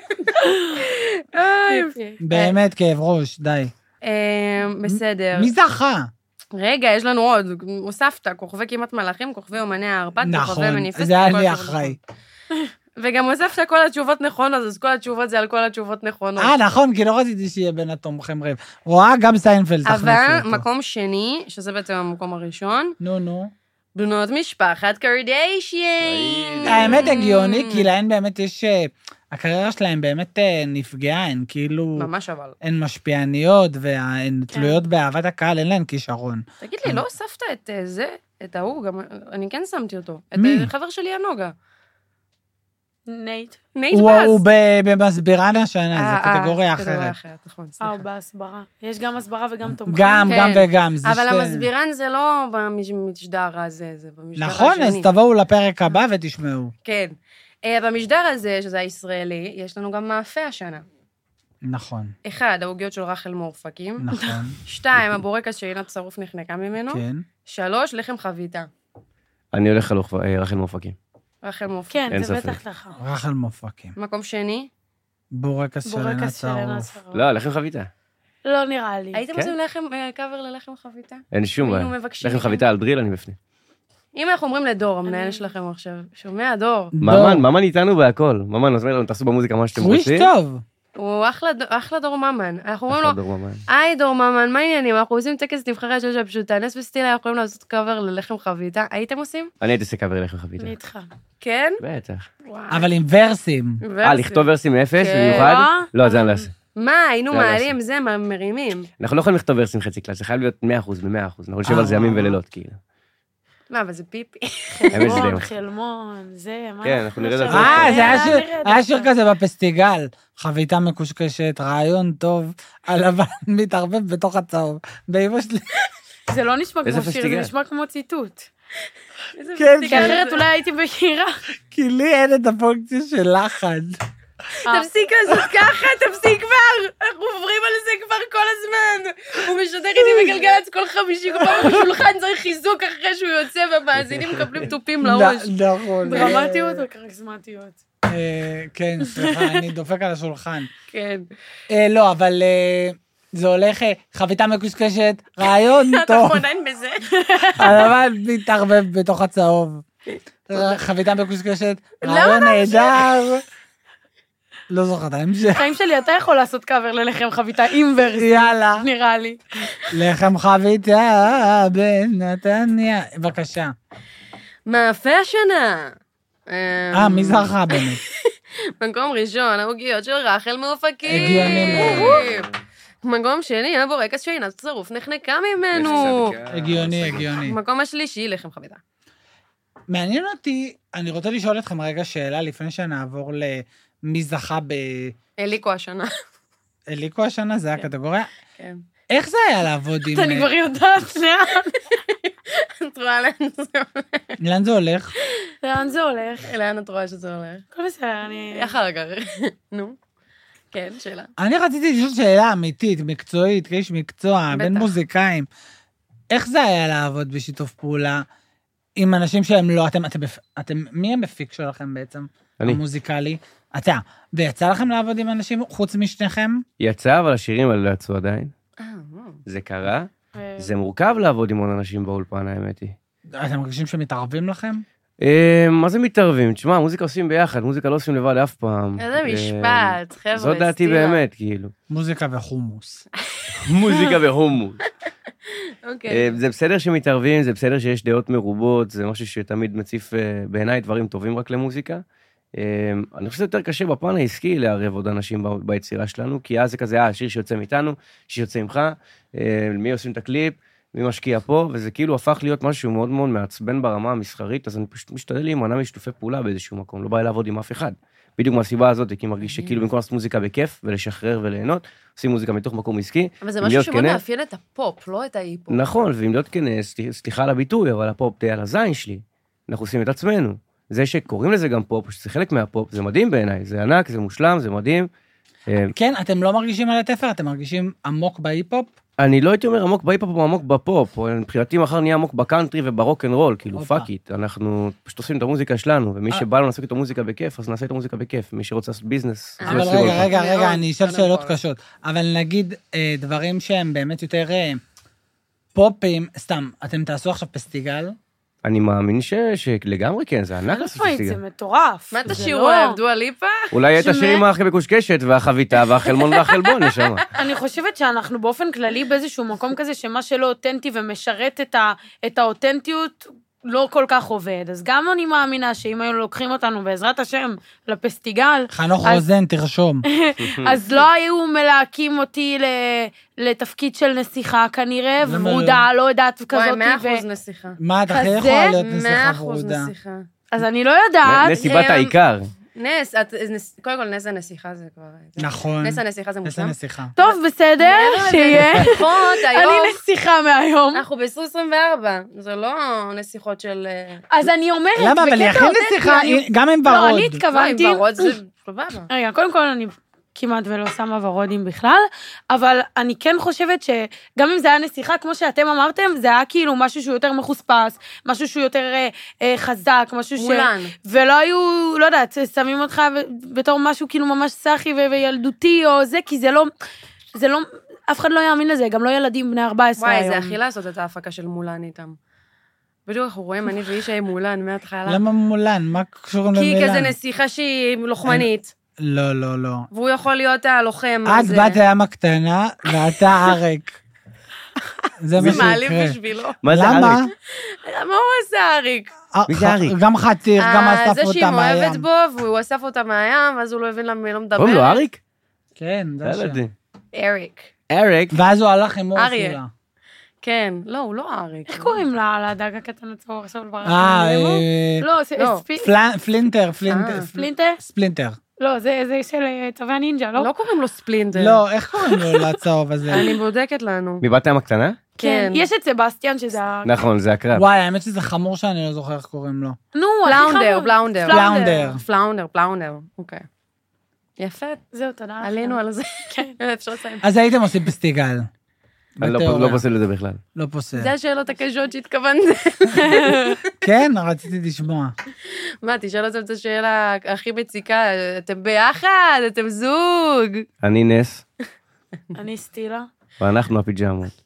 באמת כאב ראש, די. בסדר. מי זכה? רגע, יש לנו עוד. הוספת, כוכבי כמעט מלאכים, כוכבי אומני הערפד, כוכבי נכון, מניפסט. זה היה וכל לי התשובות אחראי. נכונות. וגם הוספת כל התשובות נכונות, אז כל התשובות זה על כל התשובות נכונות. אה, נכון, כי לא רציתי שיהיה בין התומכים רב. רואה גם סיינפלד תכניסי אבל אותו. מקום שני, שזה בעצם המקום הראשון, נו, נו. בנות משפחת קרדיישיין. האמת הגיוני, כי להן באמת יש... הקריירה שלהן באמת נפגעה, הן כאילו... ממש אבל. הן משפיעניות, והן תלויות באהבת הקהל, אין להן כישרון. תגיד לי, לא הוספת את זה, את ההוא, גם אני כן שמתי אותו. מי? את חבר שלי הנוגה. נייט. נייט הוא באז. הוא ב- במסבירן השנה, אה, זו אה, קטגוריה קטגוריה אחרת. אחרת, נכון, אה, סליחה. בהסברה. יש גם הסברה וגם תומכים. גם, כן. גם וגם. זה אבל שתי- המסבירן זה לא במשדר הזה, זה במשדר השני. נכון, אז תבואו לפרק הבא ותשמעו. כן. אה, במשדר הזה, שזה הישראלי, יש לנו גם מאפה השנה. נכון, אחד, העוגיות של רחל מורפקים. נכון, שתיים, הבורקס שעינת שרוף נחנקה ממנו. כן. שלוש, לחם חביתה. אני הולך על אוכ- אה, רחל מופקים. רחל מורפקים. כן, אין זה ספק. בטח לך. רחל מופקים. מקום שני. בורקס של עינת בורקס של עינת שרוף. שרוף. לא, לחם חביתה. לא נראה לי. הייתם כן? עושים לחם, אה, קאבר ללחם חביתה? אין שום היינו בעיה. מבקשים לחם מכם. חביתה על דריל, אני בפנים. אם אנחנו אומרים לדור, המנהל שלכם עכשיו, שומע דור, ממן, ממן איתנו בהכל. ממן, אז אומר לנו, תעשו במוזיקה מה שאתם הוא איש רוצים. טוב. הוא אחלה, אחלה דור ממן. אנחנו אומרים אחלה לו, דור ממן. היי דור ממן, מה העניינים? אנחנו עושים טקס נבחרי השעה הפשוטה, נס וסטילה, אנחנו יכולים לעשות קאבר ללחם חביתה. הייתם עושים? אני הייתי עושה קאבר לחם חביתה. אני איתך. כן? בטח. וואי. אבל עם ורסים. אה, לכתוב ורסים מאפס כן. במיוחד? לא, זה אני לא אעשה. מה, היינו לא, לא מעלים זה, מה, מרימים. אנחנו לא יכולים לכתוב ורסים חצי קלאס, זה חייב להיות מאה אחוז ב-מאה אחוז. אנחנו נשב על זה ימים ולילות, כאילו. מה, אבל זה פיפי. האמת שזה די חלמון, מצחיק. חלמון, זה, מה... כן, אנחנו נרד על זה. אה, זה היה אה, שיר- נרד. היה שיר כזה בפסטיגל. חביתה מקושקשת, רעיון טוב, הלבן מתערבב בתוך הצהוב. באמא שלי. זה לא נשמע איזה כמו שיר, זה פסטיגל? נשמע כמו ציטוט. איזה כן, פסטיגל כי זה. אחרת אולי הייתי מכירה. כי לי אין את הפונקציה של לחן. תפסיק לעשות ככה, תפסיק כבר! אנחנו עוברים על זה כבר כל הזמן. הוא משדר איתי בגלגלצ כל חמישי, כל פעם בשולחן צריך חיזוק אחרי שהוא יוצא, והמאזינים מקבלים תופים לראש. נ- נכון. דרמטיות או כריזמטיות? אה, כן, סליחה, אני דופק על השולחן. כן. אה, לא, אבל אה, זה הולך אה, חביתה מקושקשת, רעיון טוב. אנחנו עדיין בזה. הלבן מתערבב בתוך הצהוב. ר- חביתה מקושקשת, למה רעיון אתה נהדר. לא זוכר את ההמשך. חיים שלי, אתה יכול לעשות קאבר ללחם חביתה עם ורס, יאללה. נראה לי. לחם חביתה בנתניה. בבקשה. מאפה השנה. אה, מי זכה באמת? מקום ראשון, העוגיות של רחל מאופקים. הגיוני מאוד. מקום שני, הבורקס שעינת שרוף נחנקה ממנו. הגיוני, הגיוני. מקום השלישי, לחם חביתה. מעניין אותי, אני רוצה לשאול אתכם רגע שאלה, לפני שנעבור למי זכה אליקו השנה. באליקו השנה, זה הקטגוריה. כן. איך זה היה לעבוד עם... אני כבר יודעת לאן. את רואה לאן זה הולך? לאן זה הולך? לאן זה הולך? לאן את רואה שזה הולך? הכל בסדר, אני... אחר כך. נו. כן, שאלה. אני רציתי לשאול שאלה אמיתית, מקצועית, כאיש מקצוע, בין בטח. מוזיקאים. איך זה היה לעבוד בשיתוף פעולה עם אנשים שהם לא, אתם, אתם, אתם, מי המפיק שלכם בעצם? אני. המוזיקלי? אתה. ויצא לכם לעבוד עם אנשים חוץ משניכם? יצא, אבל השירים האלה לא יצאו עדיין. אה, וואו. זה קרה. אה, זה מורכב לעבוד עם עוד אנשים באולפן, האמת היא. אתם מרגישים שמתערבים לכם? אה, מה זה מתערבים? תשמע, מוזיקה עושים ביחד, מוזיקה לא עושים לבד אף פעם. איזה אה, משפט, חבר'ה, זאת דעתי סטירה. באמת, כאילו. מוזיקה וחומוס. מוזיקה והומוס. אוקיי. אה, זה בסדר שמתערבים, זה בסדר שיש דעות מרובות, זה משהו שתמיד מציף אה, בעיניי דברים טובים רק למוזיקה. אני חושב שזה יותר קשה בפן העסקי לערב עוד אנשים ביצירה שלנו, כי אז זה כזה, אה, שיר שיוצא מאיתנו, שיר שיוצא ממך, מי עושים את הקליפ, מי משקיע פה, וזה כאילו הפך להיות משהו מאוד מאוד מעצבן ברמה המסחרית, אז אני פשוט משתדל להימנע משיתופי פעולה באיזשהו מקום, לא בא לעבוד עם אף אחד. בדיוק מהסיבה הזאת, כי מרגיש שכאילו במקום לעשות מוזיקה בכיף ולשחרר וליהנות, עושים מוזיקה מתוך מקום עסקי. אבל זה משהו שמאוד מאפיין את הפופ, לא את ההיפ-הופ. נכון, ואם להיות כן, סליחה על הביטוי, אבל הפופ תהיה על הזין שלי. אנחנו עושים את עצמנו. זה שקוראים לזה גם פופ, שזה חלק מהפופ, זה מדהים בעיניי, זה ענק, זה מושלם, זה מדהים. כן, אתם לא מרגישים על התפר, אתם מרגישים עמוק בהיפ-הופ? אני לא הייתי אומר עמוק בהיפ-הופ או עמוק בפופ, מבחינתי מחר נהיה עמוק בקאנטרי וברוק אנד רול, כאילו פאק איט, אנחנו פשוט עושים את המוזיקה שלנו, ומי שבא לנו לעשות את המוזיקה בכיף, אז נעשה את המוזיקה בכיף, מי שרוצה לעשות ביזנס. אבל רגע, רגע, רגע, אני אשאל שאלות קשות, אבל נגיד דברים שהם באמת יותר פופים, סתם, אתם תעשו עכשיו פסטיגל? אני מאמין שלגמרי כן, זה ענק לעשות פסטיגל. זה מטורף. מה אתה שירו אוהב, דואה ליפה? אולי את השיר עם האח בקושקשת, והחביתה, והחלמון והחלבון, נשמה. אני חושבת שאנחנו באופן כללי באיזשהו מקום כזה, שמה שלא אותנטי ומשרת את האותנטיות, לא כל כך עובד. אז גם אני מאמינה שאם היו לוקחים אותנו בעזרת השם לפסטיגל... חנוך רוזן, תרשום. אז לא היו מלהקים אותי לתפקיד של נסיכה כנראה, ורודה, לא יודעת כזאת. וואי, מאה אחוז נסיכה. מה, אתה הכי יכולה להיות נסיכה ורודה? אז אני לא יודעת. נסיבת העיקר. נס, קודם כל נס הנסיכה זה כבר... נכון. נס הנסיכה זה מושלם. נס הנסיכה. טוב, בסדר, שיהיה. אני נסיכה מהיום. אנחנו ב-עשרים עשרים וארבע, זה לא נסיכות של... אז אני אומרת, למה, אבל היא הכי נסיכה, גם עם ורוד. לא, אני התכוונתי... עם ורוד זה סבבה. רגע, קודם כל אני... כמעט ולא שמה ורודים בכלל, אבל אני כן חושבת שגם אם זה היה נסיכה, כמו שאתם אמרתם, זה היה כאילו משהו שהוא יותר מחוספס, משהו שהוא יותר אה, אה, חזק, משהו מולן. ש... ולא היו, לא יודעת, שמים אותך בתור משהו כאילו ממש סחי ו- וילדותי או זה, כי זה לא, זה לא, אף אחד לא יאמין לזה, גם לא ילדים בני ארבע עשרה וואי, היום. זה הכי לעשות את ההפקה של מולן איתם. בדיוק אנחנו רואים, אני ואיש היה מולן מההתחלה. למה מולן? מה קשורים למילן? כי כזה נסיכה שהיא לוחמנית. לא, לא, לא. והוא יכול להיות הלוחם. את בת הים הקטנה, ואתה אריק. זה מה שיקרה. זה מעליב בשבילו. מה זה למה? אריק? מה הוא עושה אריק? מי זה אריק? גם חתיך, גם אסף אותה מהים. זה שהיא מאוהבת בו, והוא אסף אותה מהים, ואז הוא לא הבין למה היא לא מדברת. קוראים לו אריק? כן, זה השם. אריק. אריק. ואז הוא הלך עם אריה. אורסולה. כן, לא, הוא לא אריק. איך קוראים לה, לדג הקטן הצהוב עכשיו ברח? אה, לא, זה לא. ספי- פלנ- פלינטר, פלינטר. אה. פלינטר? ספלינטר. לא, זה זה של אה, צווי הנינג'ה, לא? לא קוראים לו ספלינטר. לא, איך קוראים לו לצהוב הזה? אני בודקת לנו. מבת הים הקטנה? כן. יש את סבסטיאן שזה ה... נכון, זה הקרב. וואי, האמת שזה חמור שאני לא זוכר איך קוראים לו. נו, הכי פלאונדר, חמור. פלאונדר. פלאונדר. פלאונדר, פלאונדר. אוקיי. יפה, זהו, תודה. עלינו על זה. כן. אפשר לסיים. אז הייתם עושים פסטיגל. אני לא- בתיאוריה. לא פוסל את זה בכלל. לא פוסל. זה השאלות הקשות שהתכוונת. כן, רציתי לשמוע. מה, תשאל אותם את השאלה הכי מציקה, אתם ביחד, אתם זוג. אני נס, אני סטילה. ואנחנו הפיג'מות.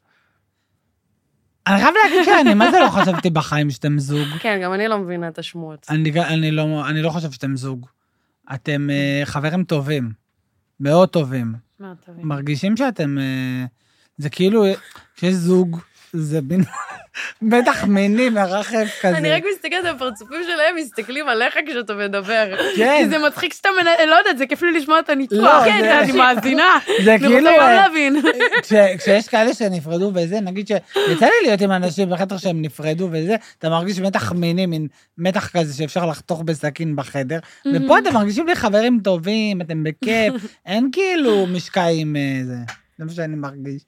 אני חייב להגיד שאני, מה זה לא חשבתי בחיים שאתם זוג? כן, גם אני לא מבינה את השמועות. אני, אני, לא, אני לא חושב שאתם זוג. אתם uh, חברים טובים. מאוד טובים. מה, תבין. מרגישים שאתם... Uh, זה כאילו, כשיש זוג, זה בין... בטח מיני מרחב כזה. אני רק מסתכלת על הפרצופים שלהם, מסתכלים עליך כשאתה מדבר. כן. כי זה מצחיק שאתה מנהל, לא יודעת, זה כיף לי לשמוע את הניתוח. לא, כן, זה- אני מאזינה. זה אני כאילו... רוצה גם אה, להבין. כש, כשיש כאלה שנפרדו וזה, נגיד שיצא לי להיות עם אנשים בחדר שהם נפרדו וזה, אתה מרגיש מתח מיני, מין מתח כזה שאפשר לחתוך בסכין בחדר, ופה אתם מרגישים לי חברים טובים, אתם בכיף, אין כאילו משקעים אה, זה. זה מה שאני מרגיש.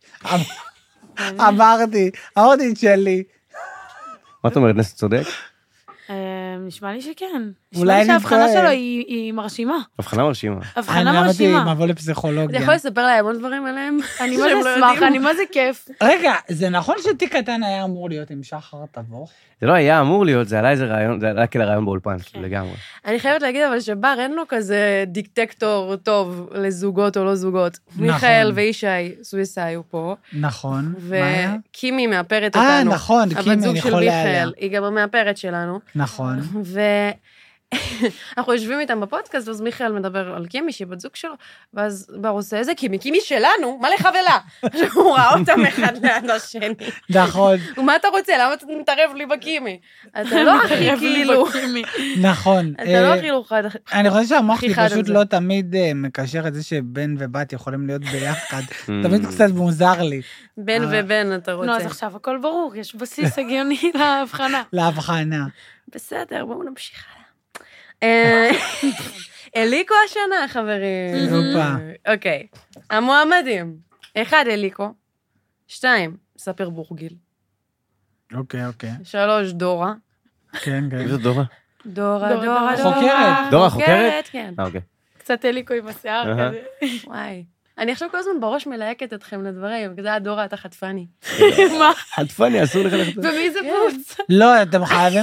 אמרתי, אמרתי את שלי. מה את אומרת, נס צודק? אה, נשמע לי שכן. אולי נשמע לי אני שההבחנה טועה. שלו היא היא מרשימה. הבחנה מרשימה. הבחנה אני אמרתי, מרשימה. מבוא אתה לפסיכולוגיה. יכול לספר להם המון דברים עליהם? אני מה שהם זה לא אשמח, יודעים? אני מה זה כיף. רגע, זה נכון שתיק קטן היה אמור להיות עם שחר תבוך? זה לא היה אמור להיות, זה עלה איזה רעיון, זה עלה כאלה רעיון באולפן, כאילו, לגמרי. אני חייבת להגיד אבל שבר אין לו כזה דיקטקטור טוב לזוגות או לא זוגות. מיכאל וישי סוויסה היו פה, נכון. מה היה? וקימי מאפרת אה, אותנו. נכון, הבת קימי, זוג אני של חולה עליה. מיכאל, היא גם המאפרת שלנו. נכון. אנחנו יושבים איתם בפודקאסט, ואז מיכאל מדבר על קימי, שהיא בת זוג שלו, ואז בר עושה איזה קימי, קימי שלנו, מה לך ולה? הוא ראה אותם אחד ליד השני. נכון. ומה אתה רוצה? למה אתה מתערב לי בקימי? אתה לא הכי כאילו... נכון. אתה לא הכי לוחד. אני חושב שהמוח שלי פשוט לא תמיד מקשר את זה שבן ובת יכולים להיות ביחד. תמיד קצת מוזר לי. בן ובן אתה רוצה. נו, אז עכשיו הכל ברור, יש בסיס הגיוני להבחנה. להבחנה. בסדר, בואו נמשיך הלאה. אליקו השנה, חברים. אופה. אוקיי, המועמדים. אחד, אליקו. שתיים, ספיר בורגיל. אוקיי, אוקיי. שלוש, דורה. כן, כן. איזה דורה? דורה, דורה, דורה. חוקרת. דורה חוקרת? כן. אה, אוקיי. קצת אליקו עם השיער כזה. וואי. אני עכשיו כל הזמן בראש מלהקת אתכם לדברים, כזה הדורה, אתה חטפני. מה? חטפני, אסור לך לחטפני. ומי זה בוץ? לא, אתם חייבים...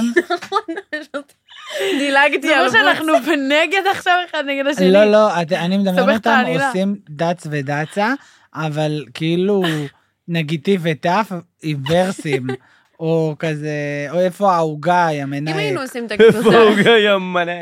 דילגתי זה על לא בוץ. שאנחנו בנגד עכשיו אחד נגד השני. לא, לא, את- אני מדמיין סומך את אותם העלילה. עושים דץ ודצה, אבל כאילו נגיטי וטף עם ורסים, או כזה, או איפה העוגה, אם המנהק. היינו עושים את איפה הקבוצה, הוא גיא מנה?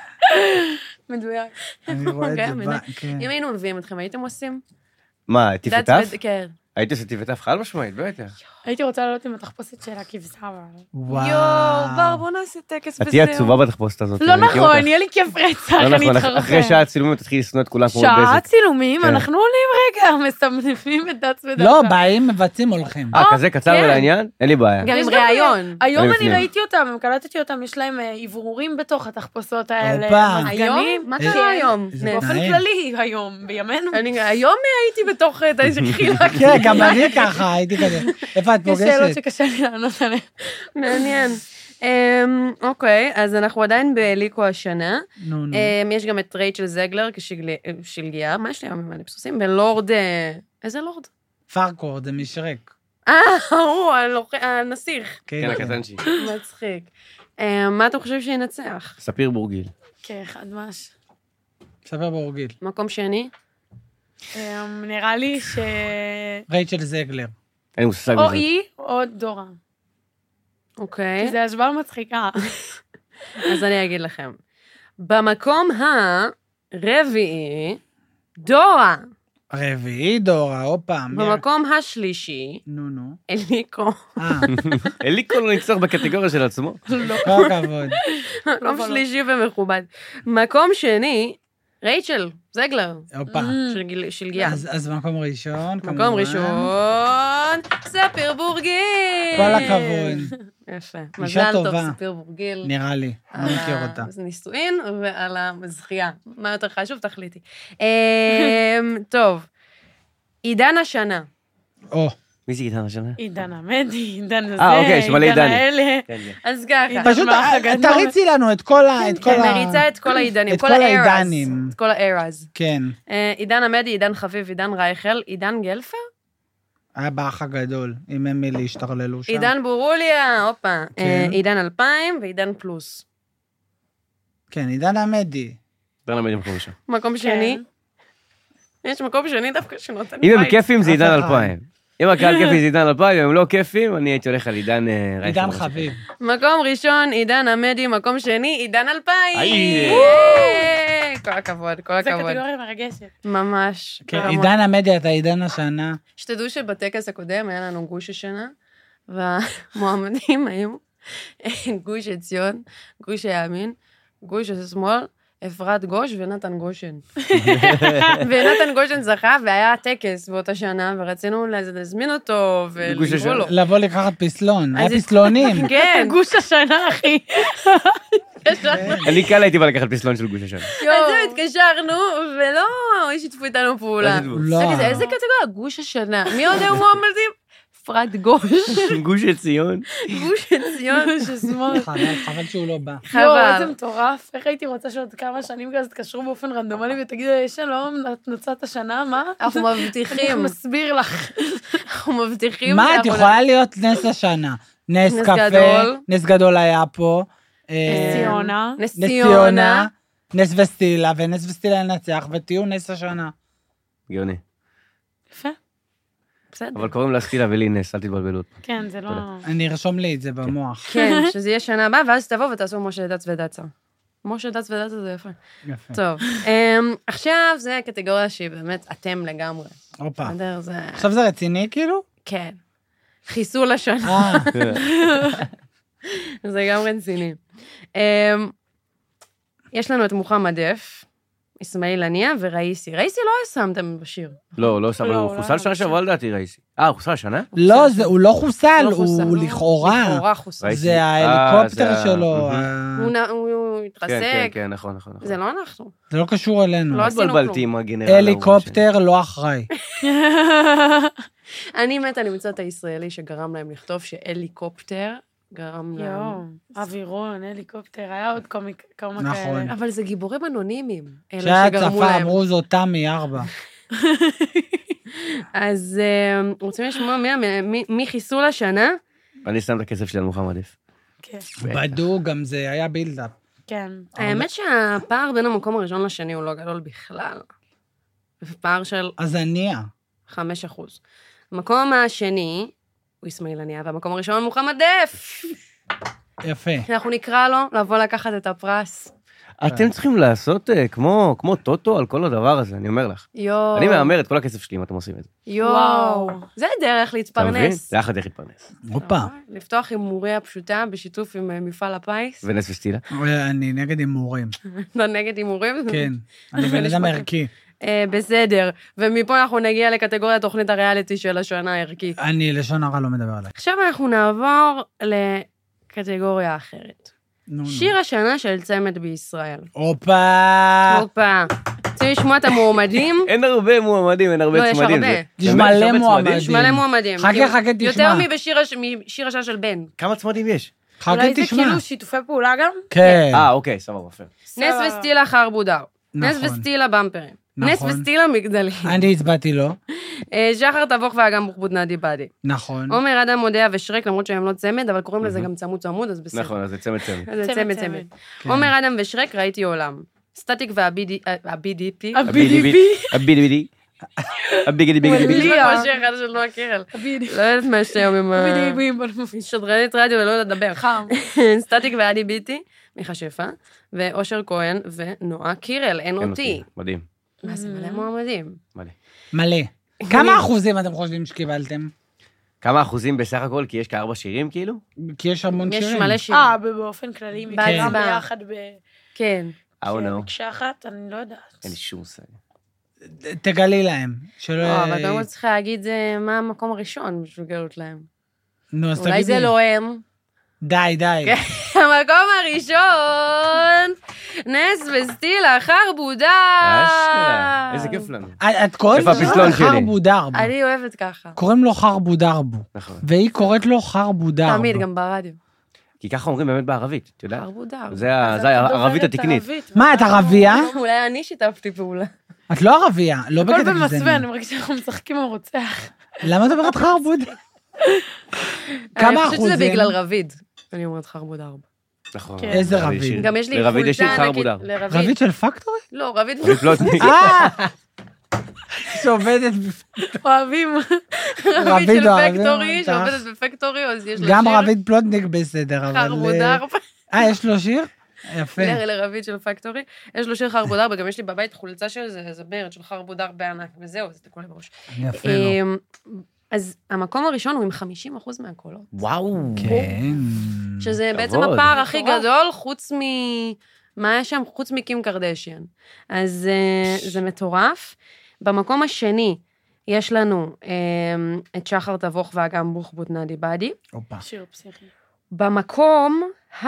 מדויק. אני רואה את אוקיי, זה, מנהק. ב- כן. אם היינו מביאים אתכם, הייתם עושים? מה, טיף דת וטף? וד- כן. הייתי עושה טיף וטף חד משמעית, בטח. הייתי רוצה לעלות עם התחפושת של הכבשה. אבל- וואו. יואו, בר, בוא נעשה טקס את תהיי וזהו. עצובה בתחפושת הזאת. לא אני מכיר נכון, אותך. יהיה לי כיף רצח, לא אני נכון, אתחרפן. אחרי שעה צילומים תתחילי לשנוא את כולם כמו שעה בזק. צילומים, כן. אנחנו עולים רגע, מסמפים את דץ ודצה. לא, באים, מבצעים, הולכים. אה, כזה קצר כן. ולעניין? אין לי בעיה. גם יש עם גם- ראיון. היום אני בפנים. ראיתי אותם, הם קלטתי אותם, יש להם אה, עברורים בתוך התחפושות האלה. הופה. היום? מזגנים. מה איזה- קרה היום? איזה נס. באופן נעים. כללי היום, בימינו. אני היום הייתי בתוך את איזה חילה. כן, גם אני ככה, הייתי כזה. איפה את יש שאלות פוגשת? שקשה לי לענות עליהן. מעניין. אמ, אוקיי, אז אנחנו עדיין באליקו השנה. נו, נו. אמ, יש גם את רייצ'ל זגלר כשלגיה, מה יש לי היום עם הנפסוסים? ולורד... אה, איזה לורד? פארקורד, זה משרק. אה, הוא, הלוח- הנסיך. כן, הקטנצ'י. מצחיק. אמ, מה אתה חושב שינצח? ספיר בורגיל. כן, חד מש. ספר בורגיל. מקום שני? אמ, נראה לי ש... רייצ'ל זגלר. אין מושג או בזה. היא או דורה. אוקיי. כי זה השוואה מצחיקה. אז אני אגיד לכם. במקום הרביעי, דורה. רביעי דורה, הופה. מי ה- במקום השלישי, נו, נו. אליקו. אה, אליקו לא ניצח בקטגוריה של עצמו. כל הכבוד. מקום שלישי ומכובד. מקום שני, רייצ'ל זגלר. הופה. של גיל- של גיה. אז אז מקום ראשון, כמובן. מקום ראשון, ספיר בורגיל. כל הכבוד. יפה. אישה מזל טוב, טובה. ספיר בורגיל. נראה לי, אני על מכיר אותה. הנישואין ועל הזכייה. מה יותר חשוב? תחליטי. אמ, טוב, עידן השנה. או, מי זה עידן השנה? עידן עמדי, עידן הזה, אה, אוקיי, שמלא עידן עידני. האלה. כן, כן. אז ככה. עידן פשוט האח אה, הגדול. תריצי לנו את כל ה... את כל כן, ה... מריצה את כל העידנים, את כל כל הארז. העידנים. את כל הארז. כן, אה, עידן עמדי, עידן חביב, עידן רייכל, עידן גלפר? היה באח הגדול, עם אמילי השתרללו שם. עידן בורוליה, הופה. כן. אה, עידן אלפיים ועידן פלוס. כן, עידן עמדי. עידן עמדי מקום ראשון. מקום כן. שני. יש מקום שני דווקא שנותן אם הם פייט. כיפים זה אף עידן אחד. אלפיים. אם הקהל כיפי זה עידן אלפיים, אם הם לא כיפים, אני הייתי הולך על עידן אה, רייכל. עידן חביב. מקום ראשון, עידן עמדי, מקום שני, עידן אלפיים. היי. אה, כל הכבוד, כל זה הכבוד. קטגוריה מרגשת. ממש. כן, ברמות. עידן עמדי, אתה עידן השנה. שתדעו שבטקס הקודם היה לנו גוש השנה, והמועמדים היו גוש עציון, גוש הימין, גוש השמאל, אפרת גוש ונתן גושן. ונתן גושן זכה, והיה טקס באותה שנה, ורצינו להזמין אותו גוש ולקרוא השנה. לו. לבוא לקחת פסלון, היה אז- פסלונים. כן, גוש השנה, אחי. אני קל הייתי בא לקחת פסלון של גוש השנה. אז זהו, התקשרנו, ולא שיתפו איתנו פעולה. לא שיתפו. לא. זה כזה, איזה קטגוריה? גוש השנה. מי עוד היו מועמדים? אפרת גוש, גוש עציון. גוש עציון. גוש השמאל. חבל, חבל שהוא לא בא. יואו, חבל. איזה מטורף. איך הייתי רוצה שעוד כמה שנים כזה תקשרו באופן רנדומלי ותגידו, שלום, את נוצאת השנה, מה? אנחנו אני מבטיחים, מסביר לך. אנחנו מבטיחים. מה, את שאנחנו- יכולה להיות נס השנה. נס נס קפה, גדול. נס גדול היה פה. אה, ציונה. נס נס ציונה. ציונה, נס וסטילה, ונס וסטילה ינצח, ותהיו נס השנה. גאוני. יפה. בסדר. אבל קוראים לה סטילה ולי נס, אל תתבלבלו. כן, זה לא... תודה. אני ארשום לי את זה במוח. כן, שזה יהיה שנה הבאה, ואז תבוא ותעשו משה דץ ודצה. משה דץ ודץ זה יפה. יפה. טוב, עכשיו זה קטגוריה שהיא באמת אתם לגמרי. הופה. זה... עכשיו זה רציני כאילו? כן. חיסול השנה. אה. זה גם רציני. יש לנו את מוחמד דף, אסמאעיל הנייה וראיסי. ראיסי לא שמתם בשיר. לא, לא שמנו, הוא חוסל שנה שעברה לדעתי ראיסי. אה, הוא חוסל השנה? לא, הוא לא חוסל, הוא לכאורה. לכאורה חוסל. זה ההליקופטר שלו. הוא התרסק. כן, כן, נכון, נכון. זה לא אנחנו. זה לא קשור אלינו. לא עשינו התבלבלתי עם כלום. הגנרל. הליקופטר לא אחראי. אני מתה למצוא את הישראלי שגרם להם לכתוב שהליקופטר גרם להם. יואו, אווירון, הליקופטר, היה עוד קומיק, כמה נכון. כאלה. אבל זה גיבורים אנונימיים. אלה שהיה שגרמו צפה, להם. אמרו זאת תמי ארבע. אז אה, רוצים לשמוע מי- מי- מי חיסול השנה? אני שם את הכסף שלי על מוחמד דף. כן, בדוק, גם זה היה בילדאפ. כן. האמת שהפער בין המקום הראשון לשני הוא לא גדול בכלל. זה פער של אז הנייה. חמישה אחוז. המקום השני הוא אסמאעיל הנייה, והמקום הראשון מוחמד דף. יפה. אנחנו נקרא לו לבוא לקחת את הפרס. אתם צריכים לעשות אה, כמו כמו טוטו על כל הדבר הזה, אני אומר לך. יואו. אני מהמר את כל הכסף שלי אם אתם עושים את זה. יואו. וואו. זה דרך אתה מבין? להתפרנס. זה יחד איך להתפרנס. הופה. לפתוח הימוריה פשוטה בשיתוף עם אה, מפעל הפיס. ונס וסטילה. אני נגד הימורים. לא נגד הימורים? כן. אני בן אדם ערכי. אה, בסדר. ומפה אנחנו נגיע לקטגוריה תוכנית הריאליטי של השנה הערכית. אני לשון הרע לא מדבר עליי. עכשיו אנחנו נעבור לקטגוריה אחרת. נו, נו. שיר השנה של צמד בישראל. הופה. הופה. רוצים לשמוע את המועמדים? אין הרבה מועמדים, אין הרבה לא, יש צמדים. הרבה. זה- יש באמת, מלא הרבה מועמדים. צמדים? יש מלא מועמדים. חכה, כאילו, חכה, תשמע. יותר מבשיר הש- משיר השנה של בן. כמה צמדים יש? חכה אולי זה תשמע. כאילו שיתופי פעולה גם? כן. אה, אוקיי, סבבה, יפה. נס סבבה. וסטילה חרבודר. נס נכון. וסטילה במפרים. נס נכון. וסטילה מגדלים. אני הצבעתי לו. אה, שחר תבוך ואגם בוחבוד נדי באדי. נכון. עומר אדם מודע ושרק, למרות שהם לא צמד, אבל קוראים לזה גם צמוד צמוד, אז בסדר. נכון, אז זה צמד צמד. אז זה צמד, צמד צמד. צמד. כן. עומר אדם ושרק, ראיתי עולם. סטטיק והבי די פי. הבידי הבידי הבידי בידי בידי. בדיוק כמו שיר אחד של נועה קירל. לא יודעת מה יש היום עם ה... שדרנית רדיו ולא יודעת לדבר. חם. סטטיק ואדי ביטי, מיכה שפע, ואושר כהן ונועה קירל, אין אותי. מדהים. מה זה מלא מועמדים. מלא. מלא. כמה אחוזים אתם חושבים שקיבלתם? כמה אחוזים בסך הכל? כי יש כארבע שירים כאילו? כי יש המון יש שירים. מלא שירים. אה, באופן כללי, בהצבעה. מכולם ביחד כן. I don't know. במקשה אחת, אני לא יודעת. אין לי שום מושג. תגלי להם. שלא... לא, אבל אתה צריך להגיד אה, מה המקום הראשון בשביל לגלות להם. נו, אז אולי תגידי. זה לא הם. די, די. המקום הראשון, נס וסטילה, חרבודר. אשכרה, איזה כיף לנו. את קוראת איפה לו הפסלון שלי? חרבודרבו. אני אוהבת ככה. קוראים לו חרבודרבו. נכון. והיא קוראת לו חרבודרבו. תמיד, גם ברדיו. כי ככה אומרים באמת בערבית, את יודעת? חרבודר. זה ה- זה הערבית התקנית. מה, את ערבייה? אולי אני שיתפתי פעולה. את לא ערבייה, לא הכל בקטע במסווה, גזעני. אני מרגישה שאנחנו משחקים עם רוצח. למה את אומרת חרבוד? אני כמה חושבת שזה אחוזים? בגלל רביד. אני אומרת חרבודר. נכון. כן. איזה לרביד רביד? שיר. גם יש לי לרביד יש שיר חולצה, נגיד, חרבודר. לרביד. רביד של פקטורי? לא, רביד רביד פלוטניק. אה! שעובדת... אוהבים. רביד רביד של אוהבים פקטורי, אותך. שעובדת בפקטורי, אז יש לו גם שיר. רביד פלוטניק בסדר, אבל... חרבודר. אה, יש לו שיר? יפה. ל- לרביד של פקטורי. יש לו שיר חרבודר, וגם יש לי בבית חולצה של זה, זה ברד של חרבודר בענק, וזהו, זה תקוע לי בראש. יפה לו. אמ, אז המקום הראשון הוא עם חמישים אחוז מהקולות. וואו. כן. שזה כבוד. בעצם הפער הכי מטורף. גדול, חוץ מ... מה יש שם? חוץ מקים קרדשיאן. אז אה, זה מטורף. במקום השני, יש לנו אה, את שחר תבוך ואגם בוחבוט נדי באדי. הופה. שיר פסיכי. במקום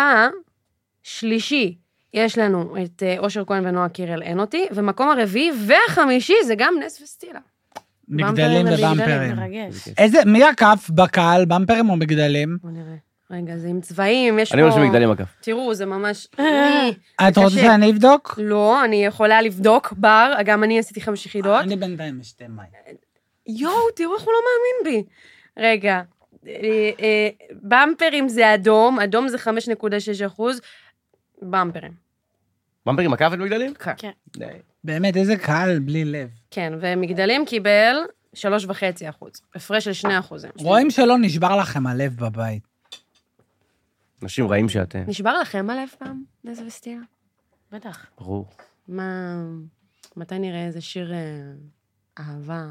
השלישי, יש לנו את אה, אושר כהן ונועה קירל אין אותי, ומקום הרביעי והחמישי זה גם נס וסטילה. מגדלים במפרים ובמפרים. מרגש. איזה, מי הקף בקהל, במפרים או מגדלים? בוא נראה. רגע, זה עם צבעים, יש פה... אני אומר שמגדלים אגב. תראו, זה ממש... את רוצה קשה. שאני אבדוק? לא, אני יכולה לבדוק, בר, גם אני עשיתי חמש יחידות. אני בינתיים אשתה מים. יואו, תראו איך הוא לא מאמין בי. רגע, אה, אה, במפרים זה אדום, אדום זה חמש נקודה שש אחוז, במפרים. במפרים מקף את מגדלים? כן. די. באמת, איזה קהל בלי לב. כן, ומגדלים קיבל שלוש וחצי אחוז, הפרש של שני אחוזים. רואים שלא נשבר לכם הלב בבית. אנשים רעים שאתם. נשבר לכם הלב פעם, נס וסטייה? בטח. ברור. מה, מתי נראה איזה שיר אהבה,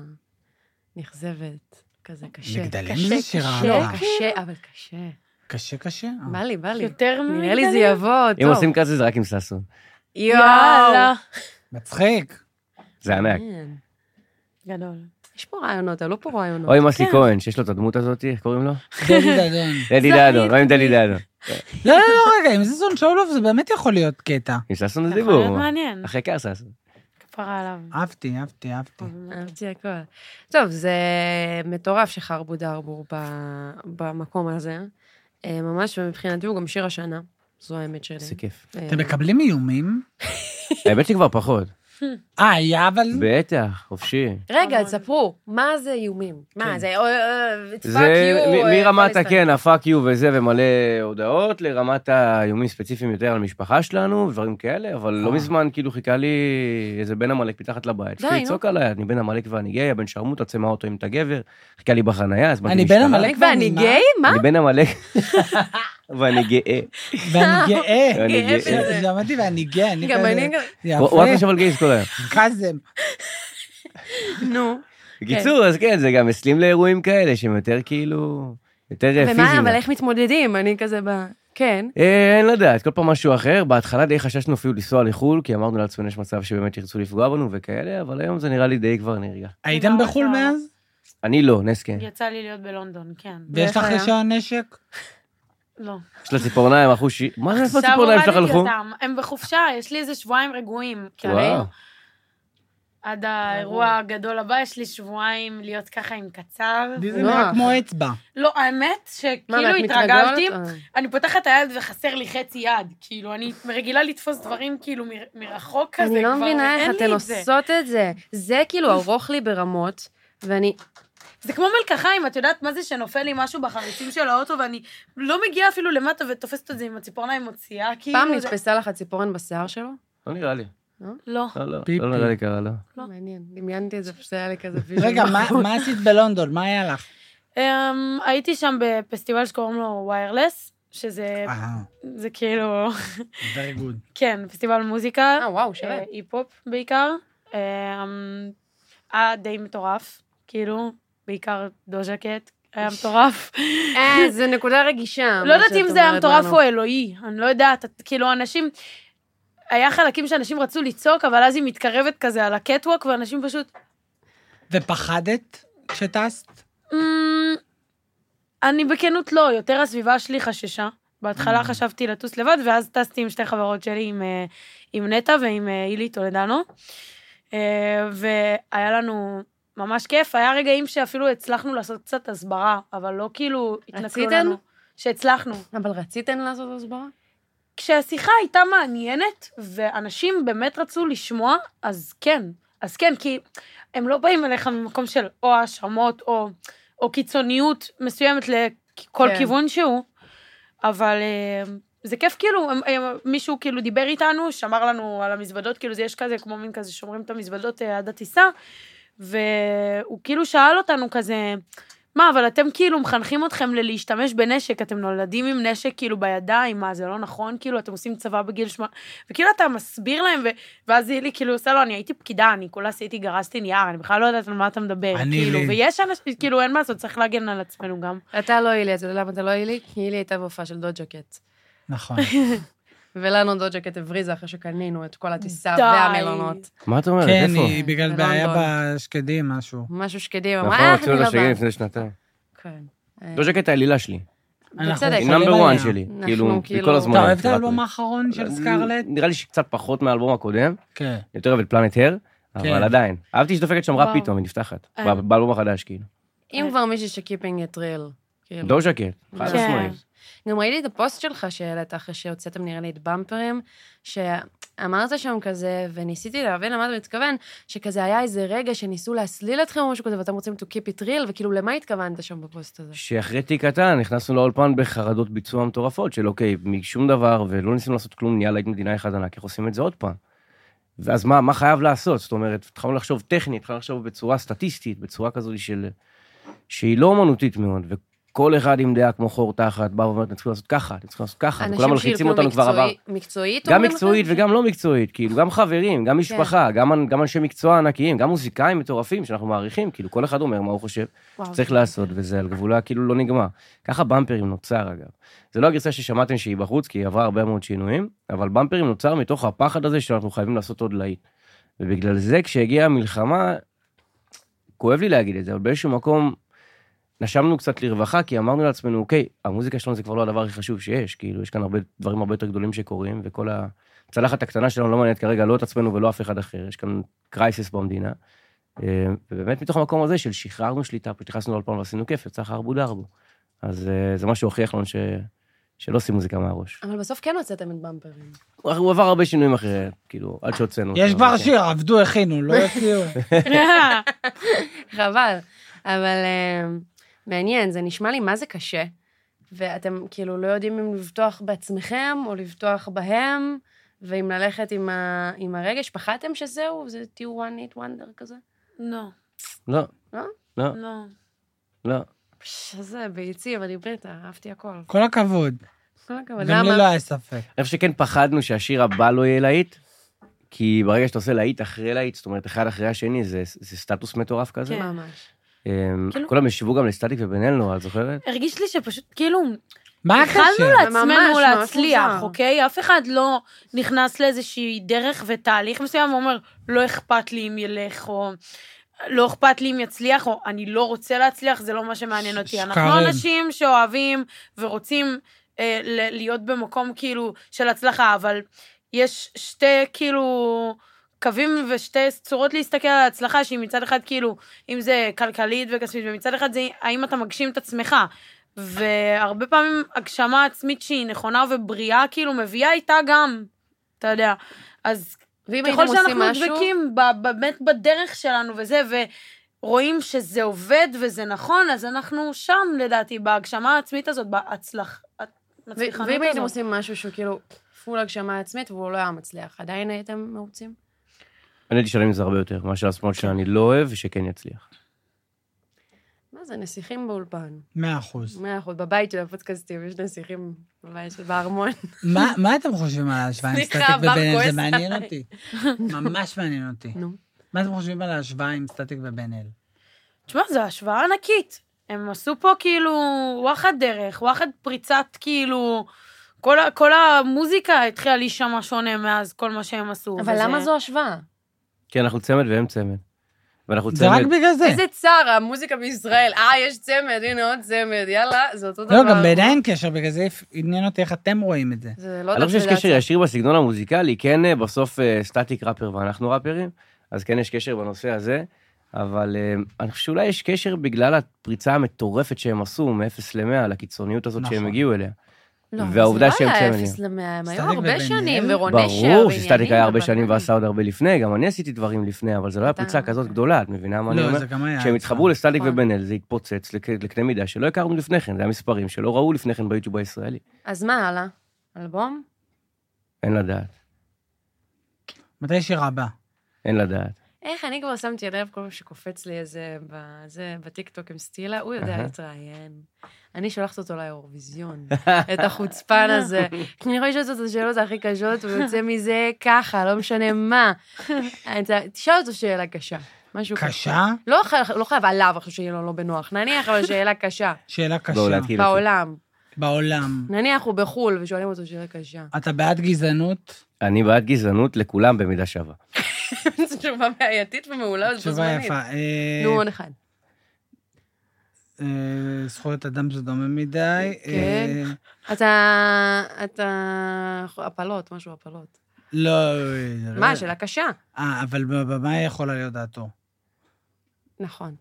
נכזבת, כזה קשה. מגדלים קשה, זה שיר קשה, אהבה. קשה, אבל קשה. קשה קשה. בא לי, בא לי. יותר ממגדלים? נראה לי זה יבוא, אם טוב. עושים כזה זה רק עם ששון. יאללה. מצחיק. זה ענק. מעניין. גדול. יש פה רעיונות, עלו פה רעיונות. או עם אסי כהן, שיש לו את הדמות הזאת, איך קוראים לו? דדי דדון. דדי דדון, או עם דדי דדון. לא, לא, לא, רגע, אם ששון שאולוב זה באמת יכול להיות קטע. עם ששון זה יכול להיות דיבור. מעניין. אחרי קר ששון. כפרה עליו. אהבתי, אהבתי, אהבתי. אהבתי הכל. טוב, זה מטורף שחרבו דרבור ב- במקום הזה. אה, ממש, ומבחינתי הוא גם שיר השנה. זו האמת שלי. זה כיף. אה, אתם מקבלים איומים? האמת שכבר פחות. אה, היה אבל... בטח, חופשי. רגע, המון. תספרו, מה זה איומים? מה, זה... זה מ- מרמת הכן, הפאק יו וזה, ומלא הודעות, לרמת האיומים ספציפיים יותר על המשפחה שלנו, ודברים כאלה, אבל לא מזמן כאילו חיכה לי איזה בן המלאק מתחת לבית. די, חיכה נו. לצעוק עליי, אני בן המלאק ואני גיי, הבן שרמוטה, צא מהאוטו עם את הגבר, חיכה לי בחנייה, אז באתי אני בן משטרה. המלאק ואני גיי? מה? אני בן המלאק, ואני גאה. ואני גאה. ואני גאה גאה. בזה. שמעתי ואני גאה. גם אני גם... הוא הוא רק יפה. חושב על גייז כל היום. קזם. נו. בקיצור, אז כן, זה גם מסלים לאירועים כאלה, שהם יותר כאילו, יותר פיזיים. ומה, אבל איך מתמודדים? אני כזה ב... כן. אה, אין לדעת, כל פעם משהו אחר. בהתחלה די חששנו אפילו לנסוע לחו"ל, כי אמרנו לעצמנו יש מצב שבאמת ירצו לפגוע בנו וכאלה, אבל היום זה נראה לי די כבר נרגע. הייתם בחו"ל מאז? אני לא, נס כן. יצא לי להיות בלונדון, כן. ויש לך היה? רישיון נשק? לא. יש לה ציפורניים, אחו ש... מה זה איפה עכשיו הציפורניים שלך הורדתי הלכו? אותם. הם בחופשה, יש לי איזה שבועיים רגועים. כי הרי וואו. עד האירוע הגדול הבא, יש לי שבועיים להיות ככה עם קצר. לי זה נוח. נראה כמו אצבע. לא, האמת מה, שכאילו ואת התרגלתי, מתרגלת? אה. אני פותחת את היד וחסר לי חצי יד. כאילו, אני רגילה לתפוס דברים כאילו מ- מרחוק כזה. אני לא כבר, מבינה ואין איך לי אתן את זה. עושות את זה. זה כאילו ארוך לי ברמות, ואני... זה כמו מלקחיים, את יודעת מה זה שנופל לי משהו בחריצים של האוטו, ואני לא מגיעה אפילו למטה ותופסת את זה עם הציפורניים מוציאה, כאילו... פעם זה- נתפסה לך הציפורן בשיער שלו? לא נראה לי. לא. לא, לא, פיפי. לא נראה לי קרה, לא. לא. מעניין, דמיינתי את זה, פשוט היה לי כזה... רגע, מה- מה עשית בלונדון? מה היה לך? אמ, הייתי שם בפסטיבל שקוראים לו ויירלס, שזה אה, זה כאילו, very good. כן, פסטיבל מוזיקה, אה, וואו, שווה. אה, היפ-הופ בעיקר. אמ, היה די מטורף, כאילו, בעיקר דוז'ה קט, היה מטורף. אה, זה נקודה רגישה. לא מה יודעת אם שאת זה היה אומרת מטורף לנו. או אלוהי, אני לא יודעת, את- כאילו, אנשים, היה חלקים שאנשים רצו לצעוק, אבל אז היא מתקרבת כזה על הקטווק, ואנשים פשוט... ופחדת כשטסת? "אמ, אני בכנות לא, יותר הסביבה שלי חששה. בהתחלה חשבתי לטוס לבד, ואז טסתי עם שתי חברות שלי, עם, אה, עם נטע ועם אה, אילי טולדנו. אה, והיה לנו ממש כיף. היה רגעים שאפילו הצלחנו לעשות קצת הסברה, אבל לא כאילו התנכלו רציתן? לנו. שהצלחנו. אבל רציתן לעשות הסברה? כשהשיחה הייתה מעניינת, ואנשים באמת רצו לשמוע, אז כן. אז כן, כי הם לא באים אליך ממקום של או האשמות, או, או קיצוניות מסוימת לכל כן. כיוון שהוא, אבל אה, זה כיף כאילו, הם, הם, מישהו כאילו דיבר איתנו, שמר לנו על המזוודות, כאילו זה יש כזה, כמו מין כזה, שומרים את המזוודות אה, עד הטיסה, והוא כאילו שאל אותנו כזה, מה, אבל אתם כאילו מחנכים אתכם ללהשתמש בנשק, אתם נולדים עם נשק כאילו בידיים, מה, זה לא נכון? כאילו, אתם עושים צבא בגיל שמונה, וכאילו אתה מסביר להם, ו... ואז היא לי כאילו עושה לו, אני הייתי פקידה, אני כולה עשיתי, גרסתי נייר, אני בכלל לא יודעת על מה אתה מדבר, אני כאילו, לי. ויש אנשים, כאילו, אין מה לעשות, צריך להגן על עצמנו גם. אתה לא אילי, אתה יודע למה אתה לא אילי? כי אילי הייתה בהופעה של דוג'ה קט. נכון. ולנו דוג'ה קט הבריזה אחרי שקנינו את כל הטיסה די. והמלונות. מה את אומרת? כן, איפה? היא בגלל בלונדון. בעיה בשקדים, משהו. משהו שקדים, נכון, אמרה, איך הוציאו אני את לא השגן באה. לפני שנתיים. כן. דוז'ה קט האלילה שלי. אנחנו בצדק. היא יכולים נאמבר עליה. וואן שלי. אנחנו כאילו, כאילו- מכל הזמן. אתה אוהב את האלבום האחרון של סקרלט? נראה לי שקצת פחות מהאלבום הקודם. כן. יותר אוהב את פלנט הר, כן. אבל עדיין. אהבתי שדופקת שם רע וואו. פתאום, היא נפתחת. אה. באלבום החדש, כאילו. אם כבר מישהי שקיפינג את ריל. כאילו. דוז'ה קט, חד כן. משמעית. גם ראיתי את הפוסט שלך שהעלית אחרי שהוצאתם נראה לי את במפרים, שאמרת שם כזה, וניסיתי להבין למה אתה מתכוון, שכזה היה איזה רגע שניסו להסליל אתכם או משהו כזה, ואתם רוצים to keep it real, וכאילו למה התכוונת שם בפוסט הזה? שאחרי תיק קטן נכנסנו לאולפן בחרדות ביצוע מטורפות, של אוקיי, משום דבר, ולא ניסינו לעשות כלום, נהיה להיט מדינה אחד ענק, איך עושים את זה עוד פעם? ואז מה, מה חייב לעשות? זאת אומרת, התחלנו לחשוב טכנית, התחלנו לחשוב בצורה סטטיסטית, בצורה כזו של... שהיא לא אומנותית מאוד, כל אחד עם דעה כמו חור תחת, בא ואומר, אתם צריכים לעשות ככה, אתם צריכים לעשות ככה, כולם מלחיצים אותנו כבר עבר. מקצועית? גם מקצועית וגם לא מקצועית, כאילו, גם חברים, גם משפחה, גם אנשי מקצוע ענקיים, גם מוזיקאים מטורפים שאנחנו מעריכים, כאילו, כל אחד אומר מה הוא חושב שצריך לעשות, וזה על גבולה כאילו לא נגמר. ככה במפרים נוצר, אגב. זה לא הגרסה ששמעתם שהיא בחוץ, כי היא עברה הרבה מאוד שינויים, אבל במפרים נוצר מתוך הפחד הזה שאנחנו חייבים לעשות עוד להיט. ובגלל זה, כשהגיעה המלחמה, כואב לי להגיד את זה, אבל באיזשהו מקום נשמנו קצת לרווחה, כי אמרנו לעצמנו, אוקיי, המוזיקה שלנו זה כבר לא הדבר הכי חשוב שיש, כאילו, יש כאן הרבה דברים הרבה יותר גדולים שקורים, וכל הצלחת הקטנה שלנו לא מעניינת כרגע לא את עצמנו ולא אף אחד אחר, יש כאן קרייסיס במדינה, ובאמת מתוך המקום הזה של שחררנו שליטה, פשוט נכנסנו לאלפון ועשינו כיף, יצא חרבו דרבו. אז זה מה שהוכיח לנו ש... שלא עושים מוזיקה מהראש. אבל בסוף כן הוצאתם את במפרים. הוא עבר הרבה שינויים אחרי, כאילו, עד שהוצאנו. יש כבר שיר, עבדו, הכינו, לא יוציאו. חבל. אבל מעניין, זה נשמע לי מה זה קשה, ואתם כאילו לא יודעים אם לבטוח בעצמכם, או לבטוח בהם, ואם ללכת עם הרגש, פחדתם שזהו, זה תהיו one hit wonder כזה? לא. לא. לא? לא. לא. לא. שזה, ביצי, אבל דיברית, אהבתי הכל. כל הכבוד. כל הכבוד, גם לי לא היה ספק. אני חושב שכן פחדנו שהשיר הבא לא יהיה להיט, כי ברגע שאתה עושה להיט אחרי להיט, זאת אומרת, אחד אחרי השני, זה סטטוס מטורף כזה. כן, ממש. כולם ישבו גם לסטטיק ובן אל, את זוכרת? הרגיש לי שפשוט, כאילו, מה הקשר? התחלנו לעצמנו ממש, להצליח, ממש אוקיי? אף אחד לא נכנס לאיזושהי דרך ותהליך מסוים, ואומר, לא אכפת לי אם ילך, או לא אכפת לי אם יצליח, או אני לא רוצה להצליח, זה לא מה שמעניין אותי. שקרים. אנחנו אנשים שאוהבים ורוצים אה, להיות במקום כאילו של הצלחה, אבל יש שתי כאילו קווים ושתי צורות להסתכל על ההצלחה, שהיא מצד אחד כאילו, אם זה כלכלית וכספית, ומצד אחד זה האם אתה מגשים את עצמך. והרבה פעמים הגשמה עצמית שהיא נכונה ובריאה, כאילו מביאה איתה גם, אתה יודע. אז ככל שאנחנו דבקים באמת בדרך שלנו וזה, ורואים שזה עובד וזה נכון, אז אנחנו שם לדעתי, בהגשמה העצמית הזאת, בהצלח, מצליחנות הזאת. ואם הייתם עושים משהו שהוא כאילו פול הגשמה עצמית, והוא לא היה מצליח, עדיין הייתם מרוצים? אני הייתי שלם עם זה הרבה יותר, מה שהשמאל שאני לא אוהב ושכן יצליח. מה זה, נסיכים באולפן. מאה אחוז. מאה אחוז, בבית של הפודקאסטים, יש נסיכים בבית של בארמון. מה אתם חושבים על ההשוואה עם סטטיק ובן אל? זה מעניין אותי. ממש מעניין אותי. נו. מה אתם חושבים על ההשוואה עם סטטיק ובן אל? תשמע, זו השוואה ענקית. הם עשו פה כאילו וואחד דרך, וואחד פריצת כאילו, כל המוזיקה התחילה להישמע שונה מאז כל מה שהם עשו. אבל למה זו השוואה? כי אנחנו צמד והם צמד. זה רק בגלל זה. איזה צער, המוזיקה בישראל, אה, יש צמד, הנה עוד צמד, יאללה, זה אותו דבר. לא, גם בעיניי אין קשר, בגלל זה עניין אותי איך אתם רואים את זה. אני לא חושב שיש קשר ישיר בסגנון המוזיקלי, כן, בסוף סטטיק ראפר ואנחנו ראפרים, אז כן יש קשר בנושא הזה, אבל אני חושב שאולי יש קשר בגלל הפריצה המטורפת שהם עשו, מ-אפס למאה, לקיצוניות הזאת שהם הגיעו אליה. והעובדה שהם צמדים. לא, זה לא היה אפס למאה, הם היו הרבה שנים, ורונשר, ברור שסטטיק היה הרבה שנים ועשה עוד הרבה לפני, גם אני עשיתי דברים לפני, אבל זה לא היה פריצה כזאת גדולה, את מבינה מה אני אומר? כשהם התחברו לסטטיק ובן אל, זה התפוצץ לקנה מידה שלא הכרנו לפני כן, זה המספרים שלא ראו לפני כן ביוטיוב הישראלי. אז מה הלאה? אלבום? אין לדעת. מתי שיר הבא? אין לדעת. איך, אני כבר שמתי לב כל פעם שקופץ לי איזה, בטיקטוק עם סטילה, הוא יודע להתראיין. אני שולחת אותו לאירוויזיון, את החוצפן הזה. אני יכולה לשאול אותו את השאלות הכי קשות, הוא יוצא מזה ככה, לא משנה מה. תשאל אותו שאלה קשה. קשה? לא חייב עליו, עכשיו שיהיה לו לא בנוח. נניח, אבל שאלה קשה. שאלה קשה. בעולם. בעולם. נניח הוא בחול, ושואלים אותו שאלה קשה. אתה בעד גזענות? אני בעד גזענות לכולם במידה שווה. זו תשובה בעייתית ומעולה, זו תשובה יפה. נו, עוד אחד. זכויות אדם זה דומה מדי. כן. אתה, אתה, הפלות, משהו הפלות. לא. מה, שאלה קשה. אה, אבל במה יכולה להיות דעתו? נכון.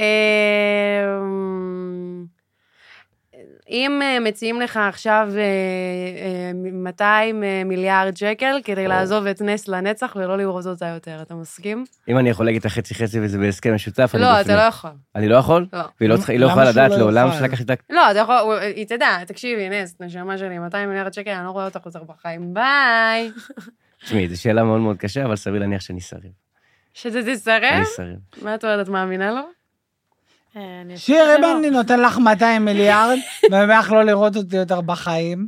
אם מציעים לך עכשיו מאתיים מיליארד שקל כדי לעזוב את נס לנצח ולא לראות אותה יותר, אתה מסכים? אם אני יכול להגיד את החצי חצי וזה בהסכם משותף, אני בפנים. לא, אתה לא יכול. אני לא יכול? לא. והיא לא יכולה לדעת לעולם שלקחת את... לא, אתה יכול, היא תדע, תקשיבי, נס, נשמה שלי, מאתיים מיליארד שקל, אני לא רואה אותך יותר בחיים, ביי. תשמעי, זו שאלה מאוד מאוד קשה, אבל סביר להניח שאני שריב. שזה תסרב? אני שריב. מה את אומרת, את מאמינה לו? שיר, אם אני נותן לך מאתיים מיליארד, ומח לא לראות אותי יותר בחיים.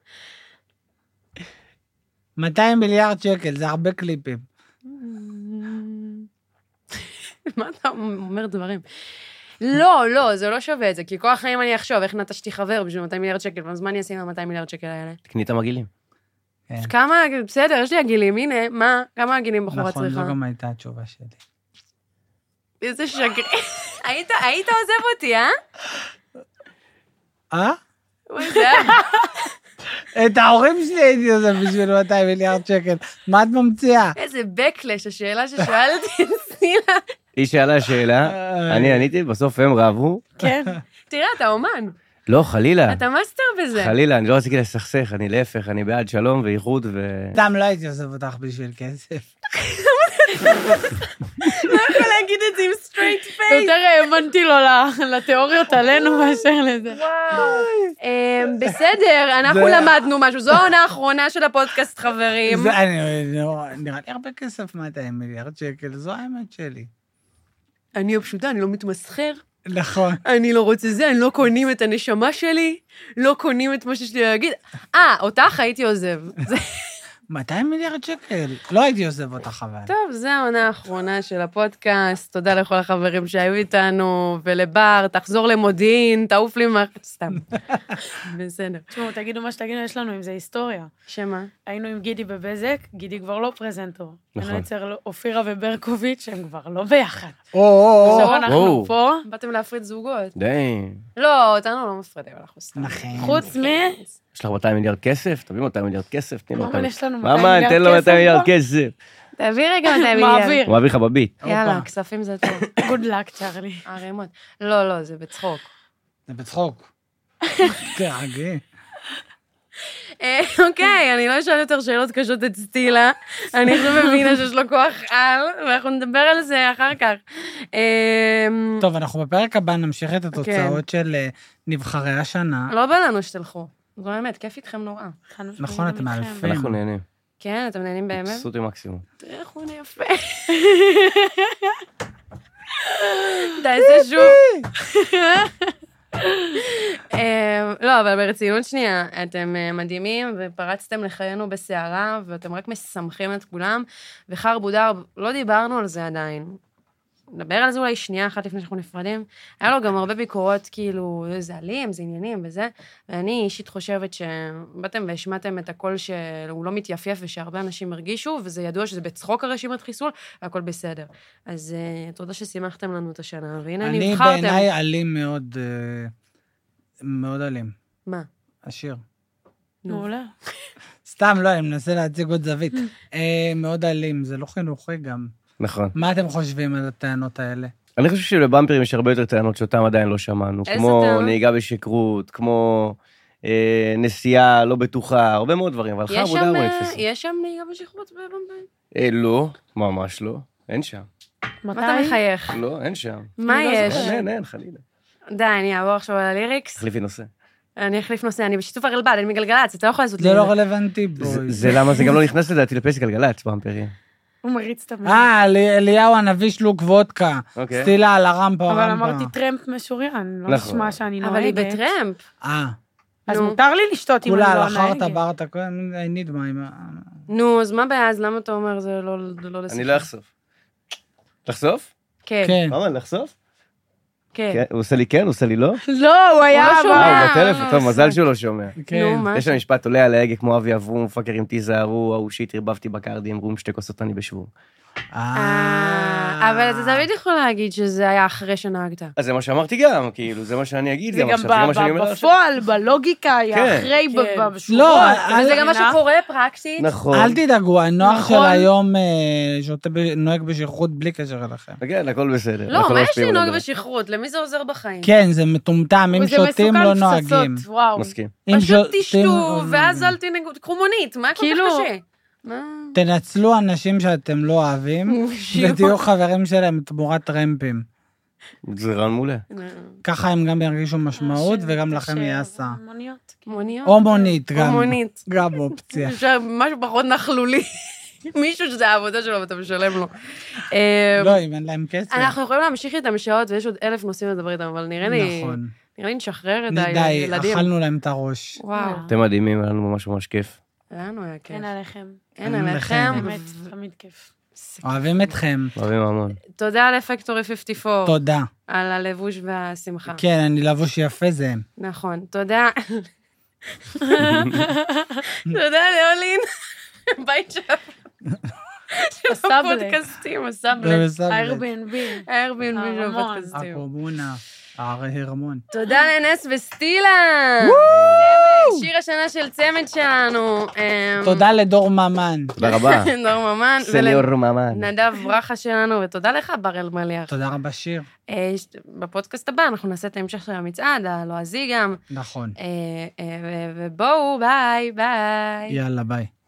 מאתיים מיליארד שקל, זה הרבה קליפים. מה אתה אומר דברים? לא, לא, זה לא שווה את זה, כי כל החיים אני אחשוב, איך נטשתי חבר בשביל מאתיים מיליארד שקל, ואז מה אני אעשה עם ה-מאתיים מיליארד שקל האלה? תקני את המגעילים. כמה, בסדר, יש לי הגילים, הנה, מה, כמה הגילים בחורה צריכה? נכון, זו גם הייתה התשובה שלי. איזה שקר. היית עוזב אותי, אה? אה? וואי, זה היה... את ההורים שלי הייתי עוזב בשביל מאתיים מיליארד שקל. מה את ממציאה? איזה בקלש, השאלה ששואלתי את סילה. היא שאלה שאלה, אני עניתי, בסוף הם רבו. כן. תראה, אתה אומן. לא, חלילה. אתה מאסטר בזה. חלילה, אני לא רציתי לסכסך, אני להפך, אני בעד שלום ואיחוד ו... סתם לא הייתי עוזב אותך בשביל כסף. לא יכול להגיד את זה עם סטרייט פייס. יותר האמנתי לו לתיאוריות עלינו מאשר לזה. וואו. בסדר, אנחנו למדנו משהו. זו העונה האחרונה של הפודקאסט, חברים. נראה לי הרבה כסף, מאתיים מיליארד שקל, זו האמת שלי. אני הפשוטה, אני לא מתמסחר. נכון. אני לא רוצה זה, אני לא קונים את הנשמה שלי, לא קונים את מה שיש לי להגיד. אה, אותך הייתי עוזב. מאתיים מיליארד שקל, לא הייתי עוזב אותך אבל. טוב, זו העונה האחרונה של הפודקאסט, תודה לכל החברים שהיו איתנו, ולבר, תחזור למודיעין, תעוף לי מה... סתם. בסדר. תשמעו, תגידו מה שתגידו, יש לנו עם זה היסטוריה. שמה? היינו עם גידי בבזק, גידי כבר לא פרזנטור. נכון. היינו אצל אופירה וברקוביץ', הם כבר לא ביחד. או, עכשיו אנחנו פה. באתם להפריד זוגות. די. לא, אותנו לא מפרידים, אנחנו סתם. נכון. חוץ מ... יש לך מאתיים מיליארד כסף? תביא מאתיים מיליארד כסף, תני לו אבל מאתיים. יש לנו מאתיים מאמן, מיליארד תן לו מאתיים מיליארד פה. כסף. תביא רגע מאתיים מיליארד. מעביר. הוא מעביר לך בביט. יאללה, כספים זה טוב. גוד לק, צ'רלי. ערימות. לא, לא, זה בצחוק. זה בצחוק. תרגי. אוקיי, אני לא אשאל יותר שאלות קשות את סטילה. אני עכשיו מבינה שיש לו כוח על, ואנחנו נדבר על זה אחר כך. טוב, אנחנו בפרק הבא נמשיך את התוצאות של נבחרי השנה. לא בא לנו שתלכו. זו האמת, כיף איתכם נורא. נכון, אתם מאלפים. אנחנו נהנים. כן, אתם נהנים באמת? סוטי מקסימום. תראה איך הוא יפה. תעשה שוב. לא, אבל ברצינות שנייה, אתם מדהימים ופרצתם לחיינו בסערה, ואתם רק משמחים את כולם, וחר בודר, לא דיברנו על זה עדיין. נדבר על זה אולי שנייה אחת לפני שאנחנו נפרדים. היה לו גם הרבה ביקורות, כאילו, זה אלים, זה עניינים וזה, ואני אישית חושבת שבאתם והשמעתם את הכל שהוא לא מתייפייף ושהרבה אנשים הרגישו, וזה ידוע שזה בצחוק הרשימת חיסול, והכל בסדר. אז uh, תודה ששימחתם לנו את השנה, והנה אני נבחרתם. אני בעיניי אלים מאוד, מאוד אלים. מה? השיר. מעולה. סתם לא, אני מנסה להציג עוד זווית. מאוד אלים, זה לא חינוכי גם. נכון. מה אתם חושבים על הטענות האלה? אני חושב שבבמפרים יש הרבה יותר טענות שאותם עדיין לא שמענו. כמו נהיגה בשכרות, כמו נסיעה לא בטוחה, הרבה מאוד דברים, אבל חר בודר הוא נתפס. יש שם נהיגה בשכרות בבמפרים? לא, ממש לא. אין שם. מה אתה מחייך? לא, אין שם. מה יש? אין, אין, חלילה. די, אני אעבור עכשיו על הליריקס. תחליפי נושא. אני אחליף נושא, אני בשיתוף הרלב"ד, אני מגלגלצ, אתה לא יכול לעשות לי. זה לא רלוונטי. זה למה זה גם לא נכנס לדעתי לפסק גלגלצ במפרים. הוא מריץ את המילים. אה, אליהו הנביא שלוק וודקה. סטילה על הרמפה. אבל אמרתי טרמפ משוריין, לא נשמע שאני נוהגת. אבל היא בטרמפ. אה. אז מותר לי לשתות אם אני לא כולה נוהגת. על החרת ברתה, I need מים. נו, אז מה בעיה? אז למה אתה אומר זה לא לשיחה? אני לא אחשוף. לחשוף? כן. מה, לחשוף? כן. הוא עושה לי כן, הוא עושה לי לא? לא, הוא היה... אה, הוא בטלפון, טוב, מזל שהוא לא שומע. נו, מה? יש המשפט עולה על ההגה כמו אבי אברום, פאקרים תיזהרו, ההוא שאית הרבבתי בקרדי, אמרו שתי כוסות אני בשבוע. אה, אבל אתה תמיד יכול להגיד שזה היה אחרי שנהגת. אז זה מה שאמרתי גם, כאילו, זה מה שאני אגיד זה גם עכשיו, גם מה שאני אומר עכשיו. בפועל, בלוגיקה, היה אחרי בשורות. לא, וזה גם מה שקורה פרקטית. נכון. אל תדאגו, הנוח של היום נוהג בשכרות בלי קשר אליכם. כן, הכל בסדר. לא, מה יש לי נוהג בשכרות? למי זה עוזר בחיים? כן, זה מטומטם, אם שותים לא נוהגים. מסכים. פשוט תשתו, ואז אל תנהגו, קחו מונית, מה כל כך קשה? תנצלו אנשים שאתם לא אוהבים, ותהיו חברים שלהם תמורת רמפים. זה רעיון מעולה. ככה הם גם ירגישו משמעות, וגם לכם יהיה עשה. מוניות. מוניות. או מונית גם. או מונית. גם אופציה. משהו פחות נכלולי. מישהו שזה העבודה שלו ואתה משלם לו. לא, אם אין להם כסף. אנחנו יכולים להמשיך איתם שעות, ויש עוד אלף נושאים לדבר איתם, אבל נראה לי... נכון. נראה לי נשחרר את די, הילדים. אכלנו להם את הראש. וואו. אתם מדהימים, היה לנו ממש ממש כיף. לנו היה כיף. אין עליכם. אין אין עליכם. לכם. באמת, תמיד כיף. אוהבים אתכם. אוהבים המון. תודה לפקטורי חמש עשרה. תודה. על הלבוש והשמחה. כן, אני לבוש יפה זה. נכון. תודה. תודה לאולין. בית של הפודקאסטים, הסאבלט. ה-Airbnb. ה-Airbnb של הרמון. הפודקאסטים. הקומונה. הרמון. תודה לנס וסטילה. שיר השנה של צמד שלנו. תודה לדור ממן. תודה רבה. דור ממן. סניור ממן. נדב ברכה שלנו, ותודה לך, בר אלמליח. תודה רבה שיר. בפודקאסט הבא אנחנו נעשה את ההמשך של המצעד, הלועזי גם. נכון. ובואו, ביי, ביי. יאללה, ביי.